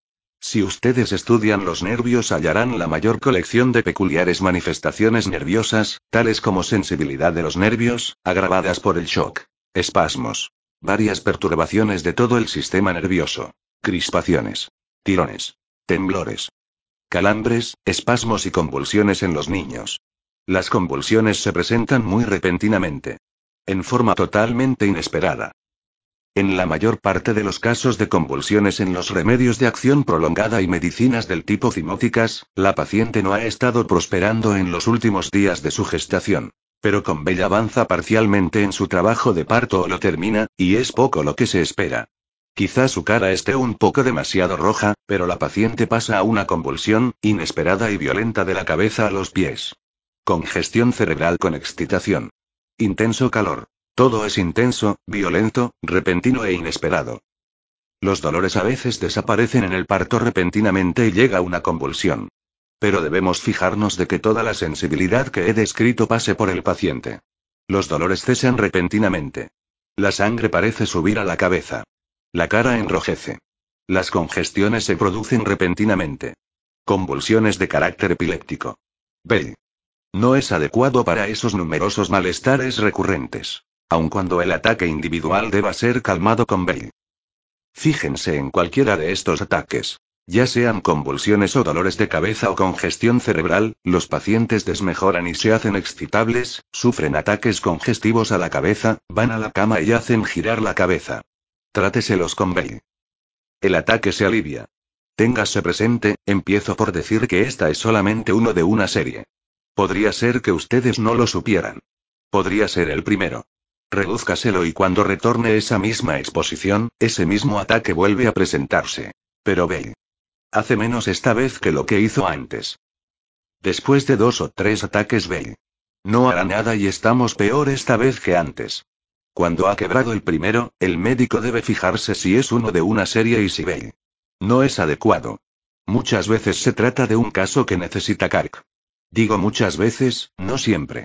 Si ustedes estudian los nervios hallarán la mayor colección de peculiares manifestaciones nerviosas, tales como sensibilidad de los nervios, agravadas por el shock, espasmos, varias perturbaciones de todo el sistema nervioso, crispaciones, tirones, temblores, calambres, espasmos y convulsiones en los niños. Las convulsiones se presentan muy repentinamente. En forma totalmente inesperada. En la mayor parte de los casos de convulsiones en los remedios de acción prolongada y medicinas del tipo cimóticas, la paciente no ha estado prosperando en los últimos días de su gestación. Pero con Bella avanza parcialmente en su trabajo de parto o lo termina, y es poco lo que se espera. Quizá su cara esté un poco demasiado roja, pero la paciente pasa a una convulsión, inesperada y violenta de la cabeza a los pies. Congestión cerebral con excitación. Intenso calor. Todo es intenso, violento, repentino e inesperado. Los dolores a veces desaparecen en el parto repentinamente y llega una convulsión. Pero debemos fijarnos de que toda la sensibilidad que he descrito pase por el paciente. Los dolores cesan repentinamente. La sangre parece subir a la cabeza. La cara enrojece. Las congestiones se producen repentinamente. Convulsiones de carácter epiléptico. B. No es adecuado para esos numerosos malestares recurrentes. Aun cuando el ataque individual deba ser calmado con B. Fíjense en cualquiera de estos ataques. Ya sean convulsiones o dolores de cabeza o congestión cerebral, los pacientes desmejoran y se hacen excitables, sufren ataques congestivos a la cabeza, van a la cama y hacen girar la cabeza. Tráteselos con B. El ataque se alivia. Téngase presente, empiezo por decir que esta es solamente uno de una serie. Podría ser que ustedes no lo supieran. Podría ser el primero. Redúzcaselo y cuando retorne esa misma exposición, ese mismo ataque vuelve a presentarse. Pero ve. Hace menos esta vez que lo que hizo antes. Después de 2 o 3 ataques ve. No hará nada y estamos peor esta vez que antes. Cuando ha quebrado el primero, el médico debe fijarse si es uno de una serie y si ve. No es adecuado. Muchas veces se trata de un caso que necesita CARC. Digo muchas veces, no siempre.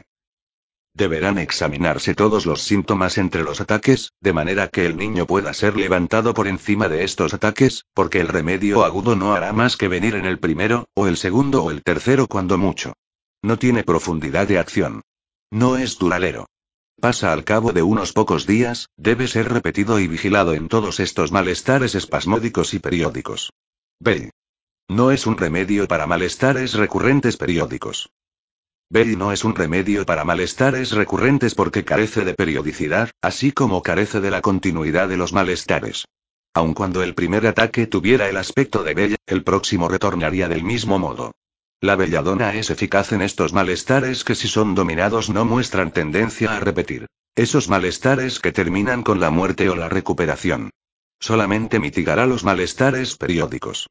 Deberán examinarse todos los síntomas entre los ataques, de manera que el niño pueda ser levantado por encima de estos ataques, porque el remedio agudo no hará más que venir en el primero, o el segundo o el tercero cuando mucho. No tiene profundidad de acción. No es duradero. Pasa al cabo de unos pocos días, debe ser repetido y vigilado en todos estos malestares espasmódicos y periódicos. B. No es un remedio para malestares recurrentes periódicos. Belly no es un remedio para malestares recurrentes porque carece de periodicidad, así como carece de la continuidad de los malestares. Aun cuando el primer ataque tuviera el aspecto de Bella, el próximo retornaría del mismo modo. La belladona es eficaz en estos malestares que si son dominados no muestran tendencia a repetir. Esos malestares que terminan con la muerte o la recuperación. Solamente mitigará los malestares periódicos.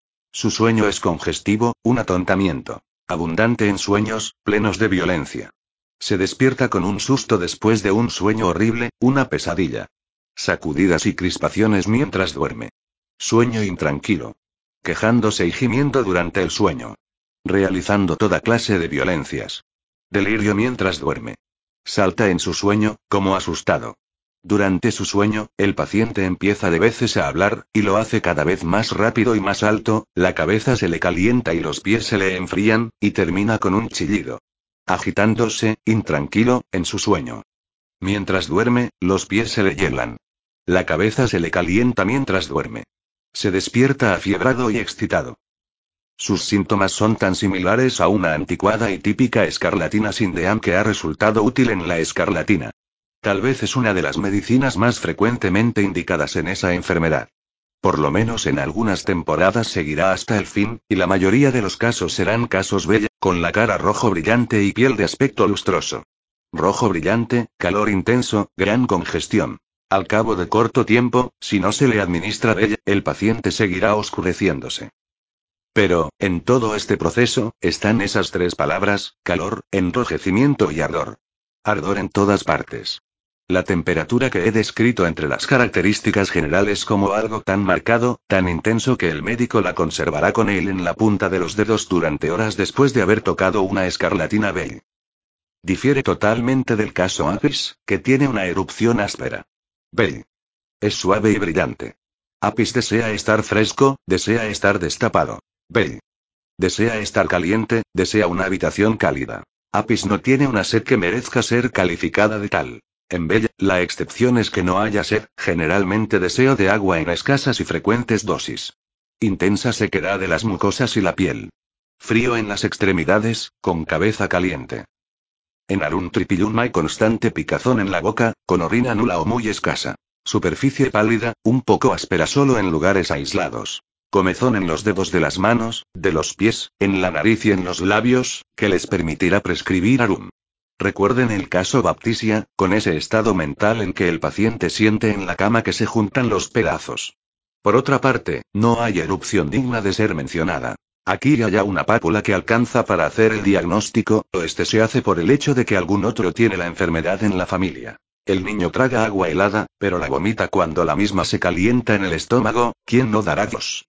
Su sueño es congestivo, un atontamiento. Abundante en sueños, plenos de violencia. Se despierta con un susto después de un sueño horrible, una pesadilla. Sacudidas y crispaciones mientras duerme. Sueño intranquilo. Quejándose y gimiendo durante el sueño. Realizando toda clase de violencias. Delirio mientras duerme. Salta en su sueño, como asustado. Durante su sueño, el paciente empieza de veces a hablar, y lo hace cada vez más rápido y más alto, la cabeza se le calienta y los pies se le enfrían, y termina con un chillido. Agitándose, intranquilo, en su sueño. Mientras duerme, los pies se le hielan. La cabeza se le calienta mientras duerme. Se despierta afiebrado y excitado. Sus síntomas son tan similares a una anticuada y típica escarlatina Sindeam que ha resultado útil en la escarlatina. Tal vez es una de las medicinas más frecuentemente indicadas en esa enfermedad. Por lo menos en algunas temporadas seguirá hasta el fin, y la mayoría de los casos serán casos Bella, con la cara rojo brillante y piel de aspecto lustroso. Rojo brillante, calor intenso, gran congestión. Al cabo de corto tiempo, si no se le administra Bella, el paciente seguirá oscureciéndose. Pero, en todo este proceso, están esas 3 palabras: calor, enrojecimiento y ardor. Ardor en todas partes. La temperatura que he descrito entre las características generales como algo tan marcado, tan intenso que el médico la conservará con él en la punta de los dedos durante horas después de haber tocado una escarlatina B. Difiere totalmente del caso Apis, que tiene una erupción áspera. B. Es suave y brillante. Apis desea estar fresco, desea estar destapado. B. Desea estar caliente, desea una habitación cálida. Apis no tiene una sed que merezca ser calificada de tal. En Bella, la excepción es que no haya sed, generalmente deseo de agua en escasas y frecuentes dosis. Intensa sequedad de las mucosas y la piel. Frío en las extremidades, con cabeza caliente. En Arun Tripillum hay constante picazón en la boca, con orina nula o muy escasa. Superficie pálida, un poco áspera solo en lugares aislados. Comezón en los dedos de las manos, de los pies, en la nariz y en los labios, que les permitirá prescribir Arum. Recuerden el caso Baptisia, con ese estado mental en que el paciente siente en la cama que se juntan los pedazos. Por otra parte, no hay erupción digna de ser mencionada. Aquí y allá una pápula que alcanza para hacer el diagnóstico, o este se hace por el hecho de que algún otro tiene la enfermedad en la familia. El niño traga agua helada, pero la vomita cuando la misma se calienta en el estómago, ¿quién no dará dos?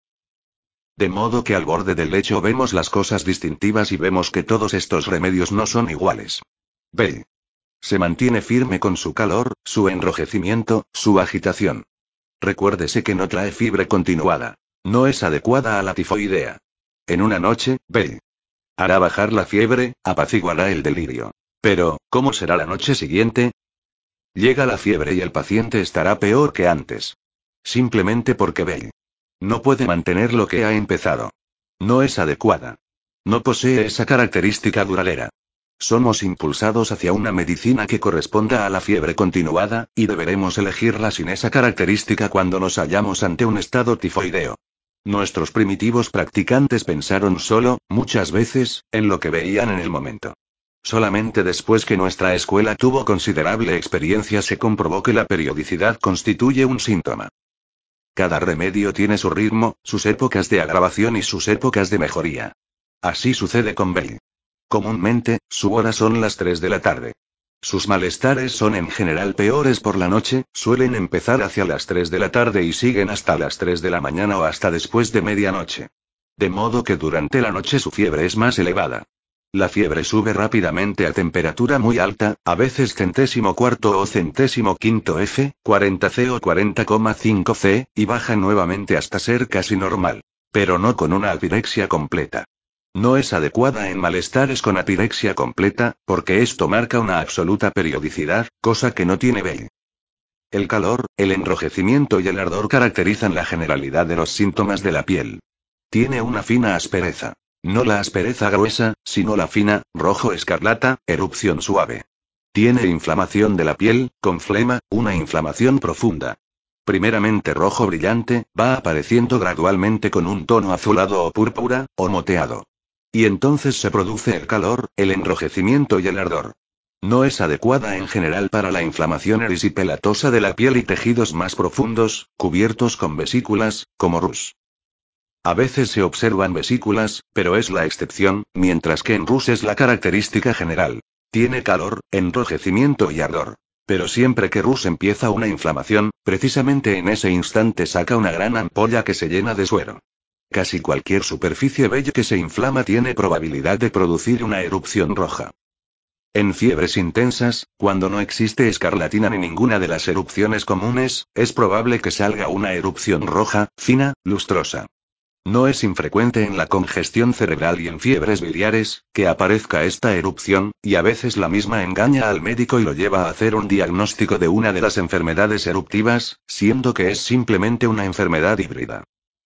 De modo que al borde del lecho vemos las cosas distintivas y vemos que todos estos remedios no son iguales. B. Se mantiene firme con su calor, su enrojecimiento, su agitación. Recuérdese que no trae fiebre continuada. No es adecuada a la tifoidea. En una noche, B. Hará bajar la fiebre, apaciguará el delirio. Pero, ¿cómo será la noche siguiente? Llega la fiebre y el paciente estará peor que antes. Simplemente porque B. No puede mantener lo que ha empezado. No es adecuada. No posee esa característica duradera. Somos impulsados hacia una medicina que corresponda a la fiebre continuada, y deberemos elegirla sin esa característica cuando nos hallamos ante un estado tifoideo. Nuestros primitivos practicantes pensaron solo, muchas veces, en lo que veían en el momento. Solamente después que nuestra escuela tuvo considerable experiencia se comprobó que la periodicidad constituye un síntoma. Cada remedio tiene su ritmo, sus épocas de agravación y sus épocas de mejoría. Así sucede con Bell. Comúnmente, su hora son las 3 de la tarde. Sus malestares son en general peores por la noche, suelen empezar hacia las 3 de la tarde y siguen hasta las 3 de la mañana o hasta después de medianoche. De modo que durante la noche su fiebre es más elevada. La fiebre sube rápidamente a temperatura muy alta, a veces 104 o 105 F, 40 C o 40,5 C, y baja nuevamente hasta ser casi normal. Pero no con una apirexia completa. No es adecuada en malestares con apirexia completa, porque esto marca una absoluta periodicidad, cosa que no tiene Bell. El calor, el enrojecimiento y el ardor caracterizan la generalidad de los síntomas de la piel. Tiene una fina aspereza. No la aspereza gruesa, sino la fina, rojo escarlata, erupción suave. Tiene inflamación de la piel, con flema, una inflamación profunda. Primeramente rojo brillante, va apareciendo gradualmente con un tono azulado o púrpura, o moteado. Y entonces se produce el calor, el enrojecimiento y el ardor. No es adecuada en general para la inflamación erisipelatosa de la piel y tejidos más profundos, cubiertos con vesículas, como RUS. A veces se observan vesículas, pero es la excepción, mientras que en RUS es la característica general. Tiene calor, enrojecimiento y ardor. Pero siempre que RUS empieza una inflamación, precisamente en ese instante saca una gran ampolla que se llena de suero. Casi cualquier superficie bella que se inflama tiene probabilidad de producir una erupción roja. En fiebres intensas, cuando no existe escarlatina ni ninguna de las erupciones comunes, es probable que salga una erupción roja, fina, lustrosa. No es infrecuente en la congestión cerebral y en fiebres biliares, que aparezca esta erupción, y a veces la misma engaña al médico y lo lleva a hacer un diagnóstico de una de las enfermedades eruptivas, siendo que es simplemente una enfermedad híbrida.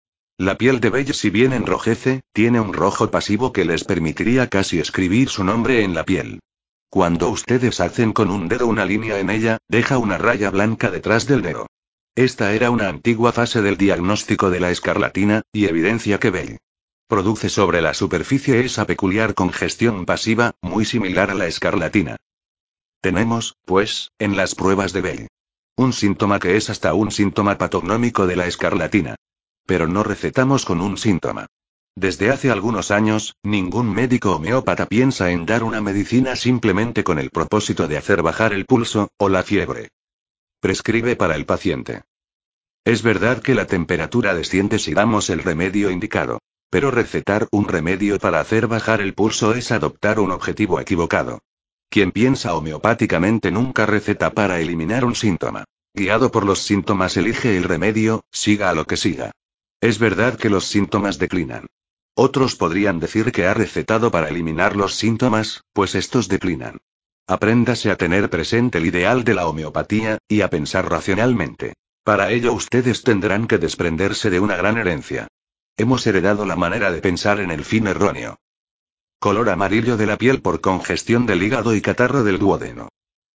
La piel de Bell, si bien enrojece, tiene un rojo pasivo que les permitiría casi escribir su nombre en la piel. Cuando ustedes hacen con un dedo una línea en ella, deja una raya blanca detrás del dedo. Esta era una antigua fase del diagnóstico de la escarlatina, y evidencia que Bell produce sobre la superficie esa peculiar congestión pasiva, muy similar a la escarlatina. Tenemos, pues, en las pruebas de Bell, un síntoma que es hasta un síntoma patognómico de la escarlatina. Pero no recetamos con un síntoma. Desde hace algunos años, ningún médico homeópata piensa en dar una medicina simplemente con el propósito de hacer bajar el pulso, o la fiebre. Prescribe para el paciente. Es verdad que la temperatura desciende si damos el remedio indicado. Pero recetar un remedio para hacer bajar el pulso es adoptar un objetivo equivocado. Quien piensa homeopáticamente nunca receta para eliminar un síntoma. Guiado por los síntomas elige el remedio, siga a lo que siga. Es verdad que los síntomas declinan. Otros podrían decir que ha recetado para eliminar los síntomas, pues estos declinan. Apréndase a tener presente el ideal de la homeopatía, y a pensar racionalmente. Para ello ustedes tendrán que desprenderse de una gran herencia. Hemos heredado la manera de pensar en el fin erróneo. Color amarillo de la piel por congestión del hígado y catarro del duodeno.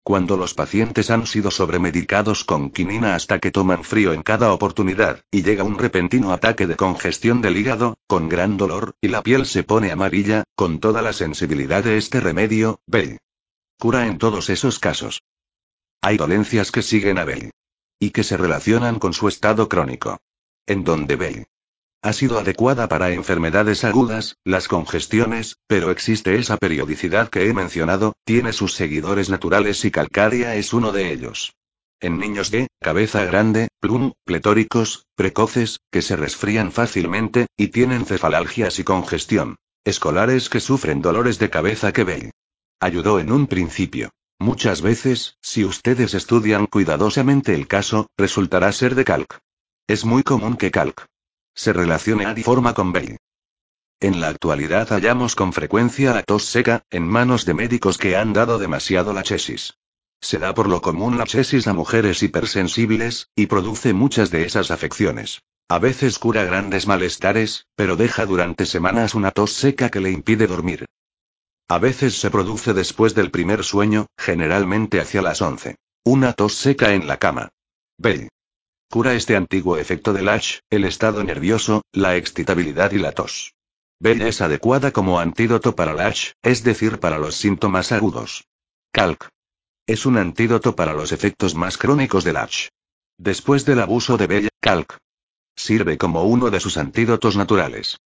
Cuando los pacientes han sido sobremedicados con quinina hasta que toman frío en cada oportunidad, y llega un repentino ataque de congestión del hígado, con gran dolor, y la piel se pone amarilla, con toda la sensibilidad de este remedio, Bell cura en todos esos casos. Hay dolencias que siguen a Bell y que se relacionan con su estado crónico. En donde Bell ha sido adecuada para enfermedades agudas, las congestiones, pero existe esa periodicidad que he mencionado, tiene sus seguidores naturales y calcárea es uno de ellos. En niños de cabeza grande, pletóricos, precoces, que se resfrían fácilmente, y tienen cefalalgias y congestión. Escolares que sufren dolores de cabeza que Bell ayudó en un principio. Muchas veces, si ustedes estudian cuidadosamente el caso, resultará ser de Calc. Es muy común que Calc se relacione de forma con Bell. En la actualidad hallamos con frecuencia la tos seca, en manos de médicos que han dado demasiado lachesis. Se da por lo común lachesis a mujeres hipersensibles, y produce muchas de esas afecciones. A veces cura grandes malestares, pero deja durante semanas una tos seca que le impide dormir. A veces se produce después del primer sueño, generalmente hacia las 11. Una tos seca en la cama. Bell cura este antiguo efecto del Lash, el estado nervioso, la excitabilidad y la tos. Bell es adecuada como antídoto para Lash, es decir, para los síntomas agudos. Calc es un antídoto para los efectos más crónicos del Lash. Después del abuso de Bell, Calc sirve como uno de sus antídotos naturales.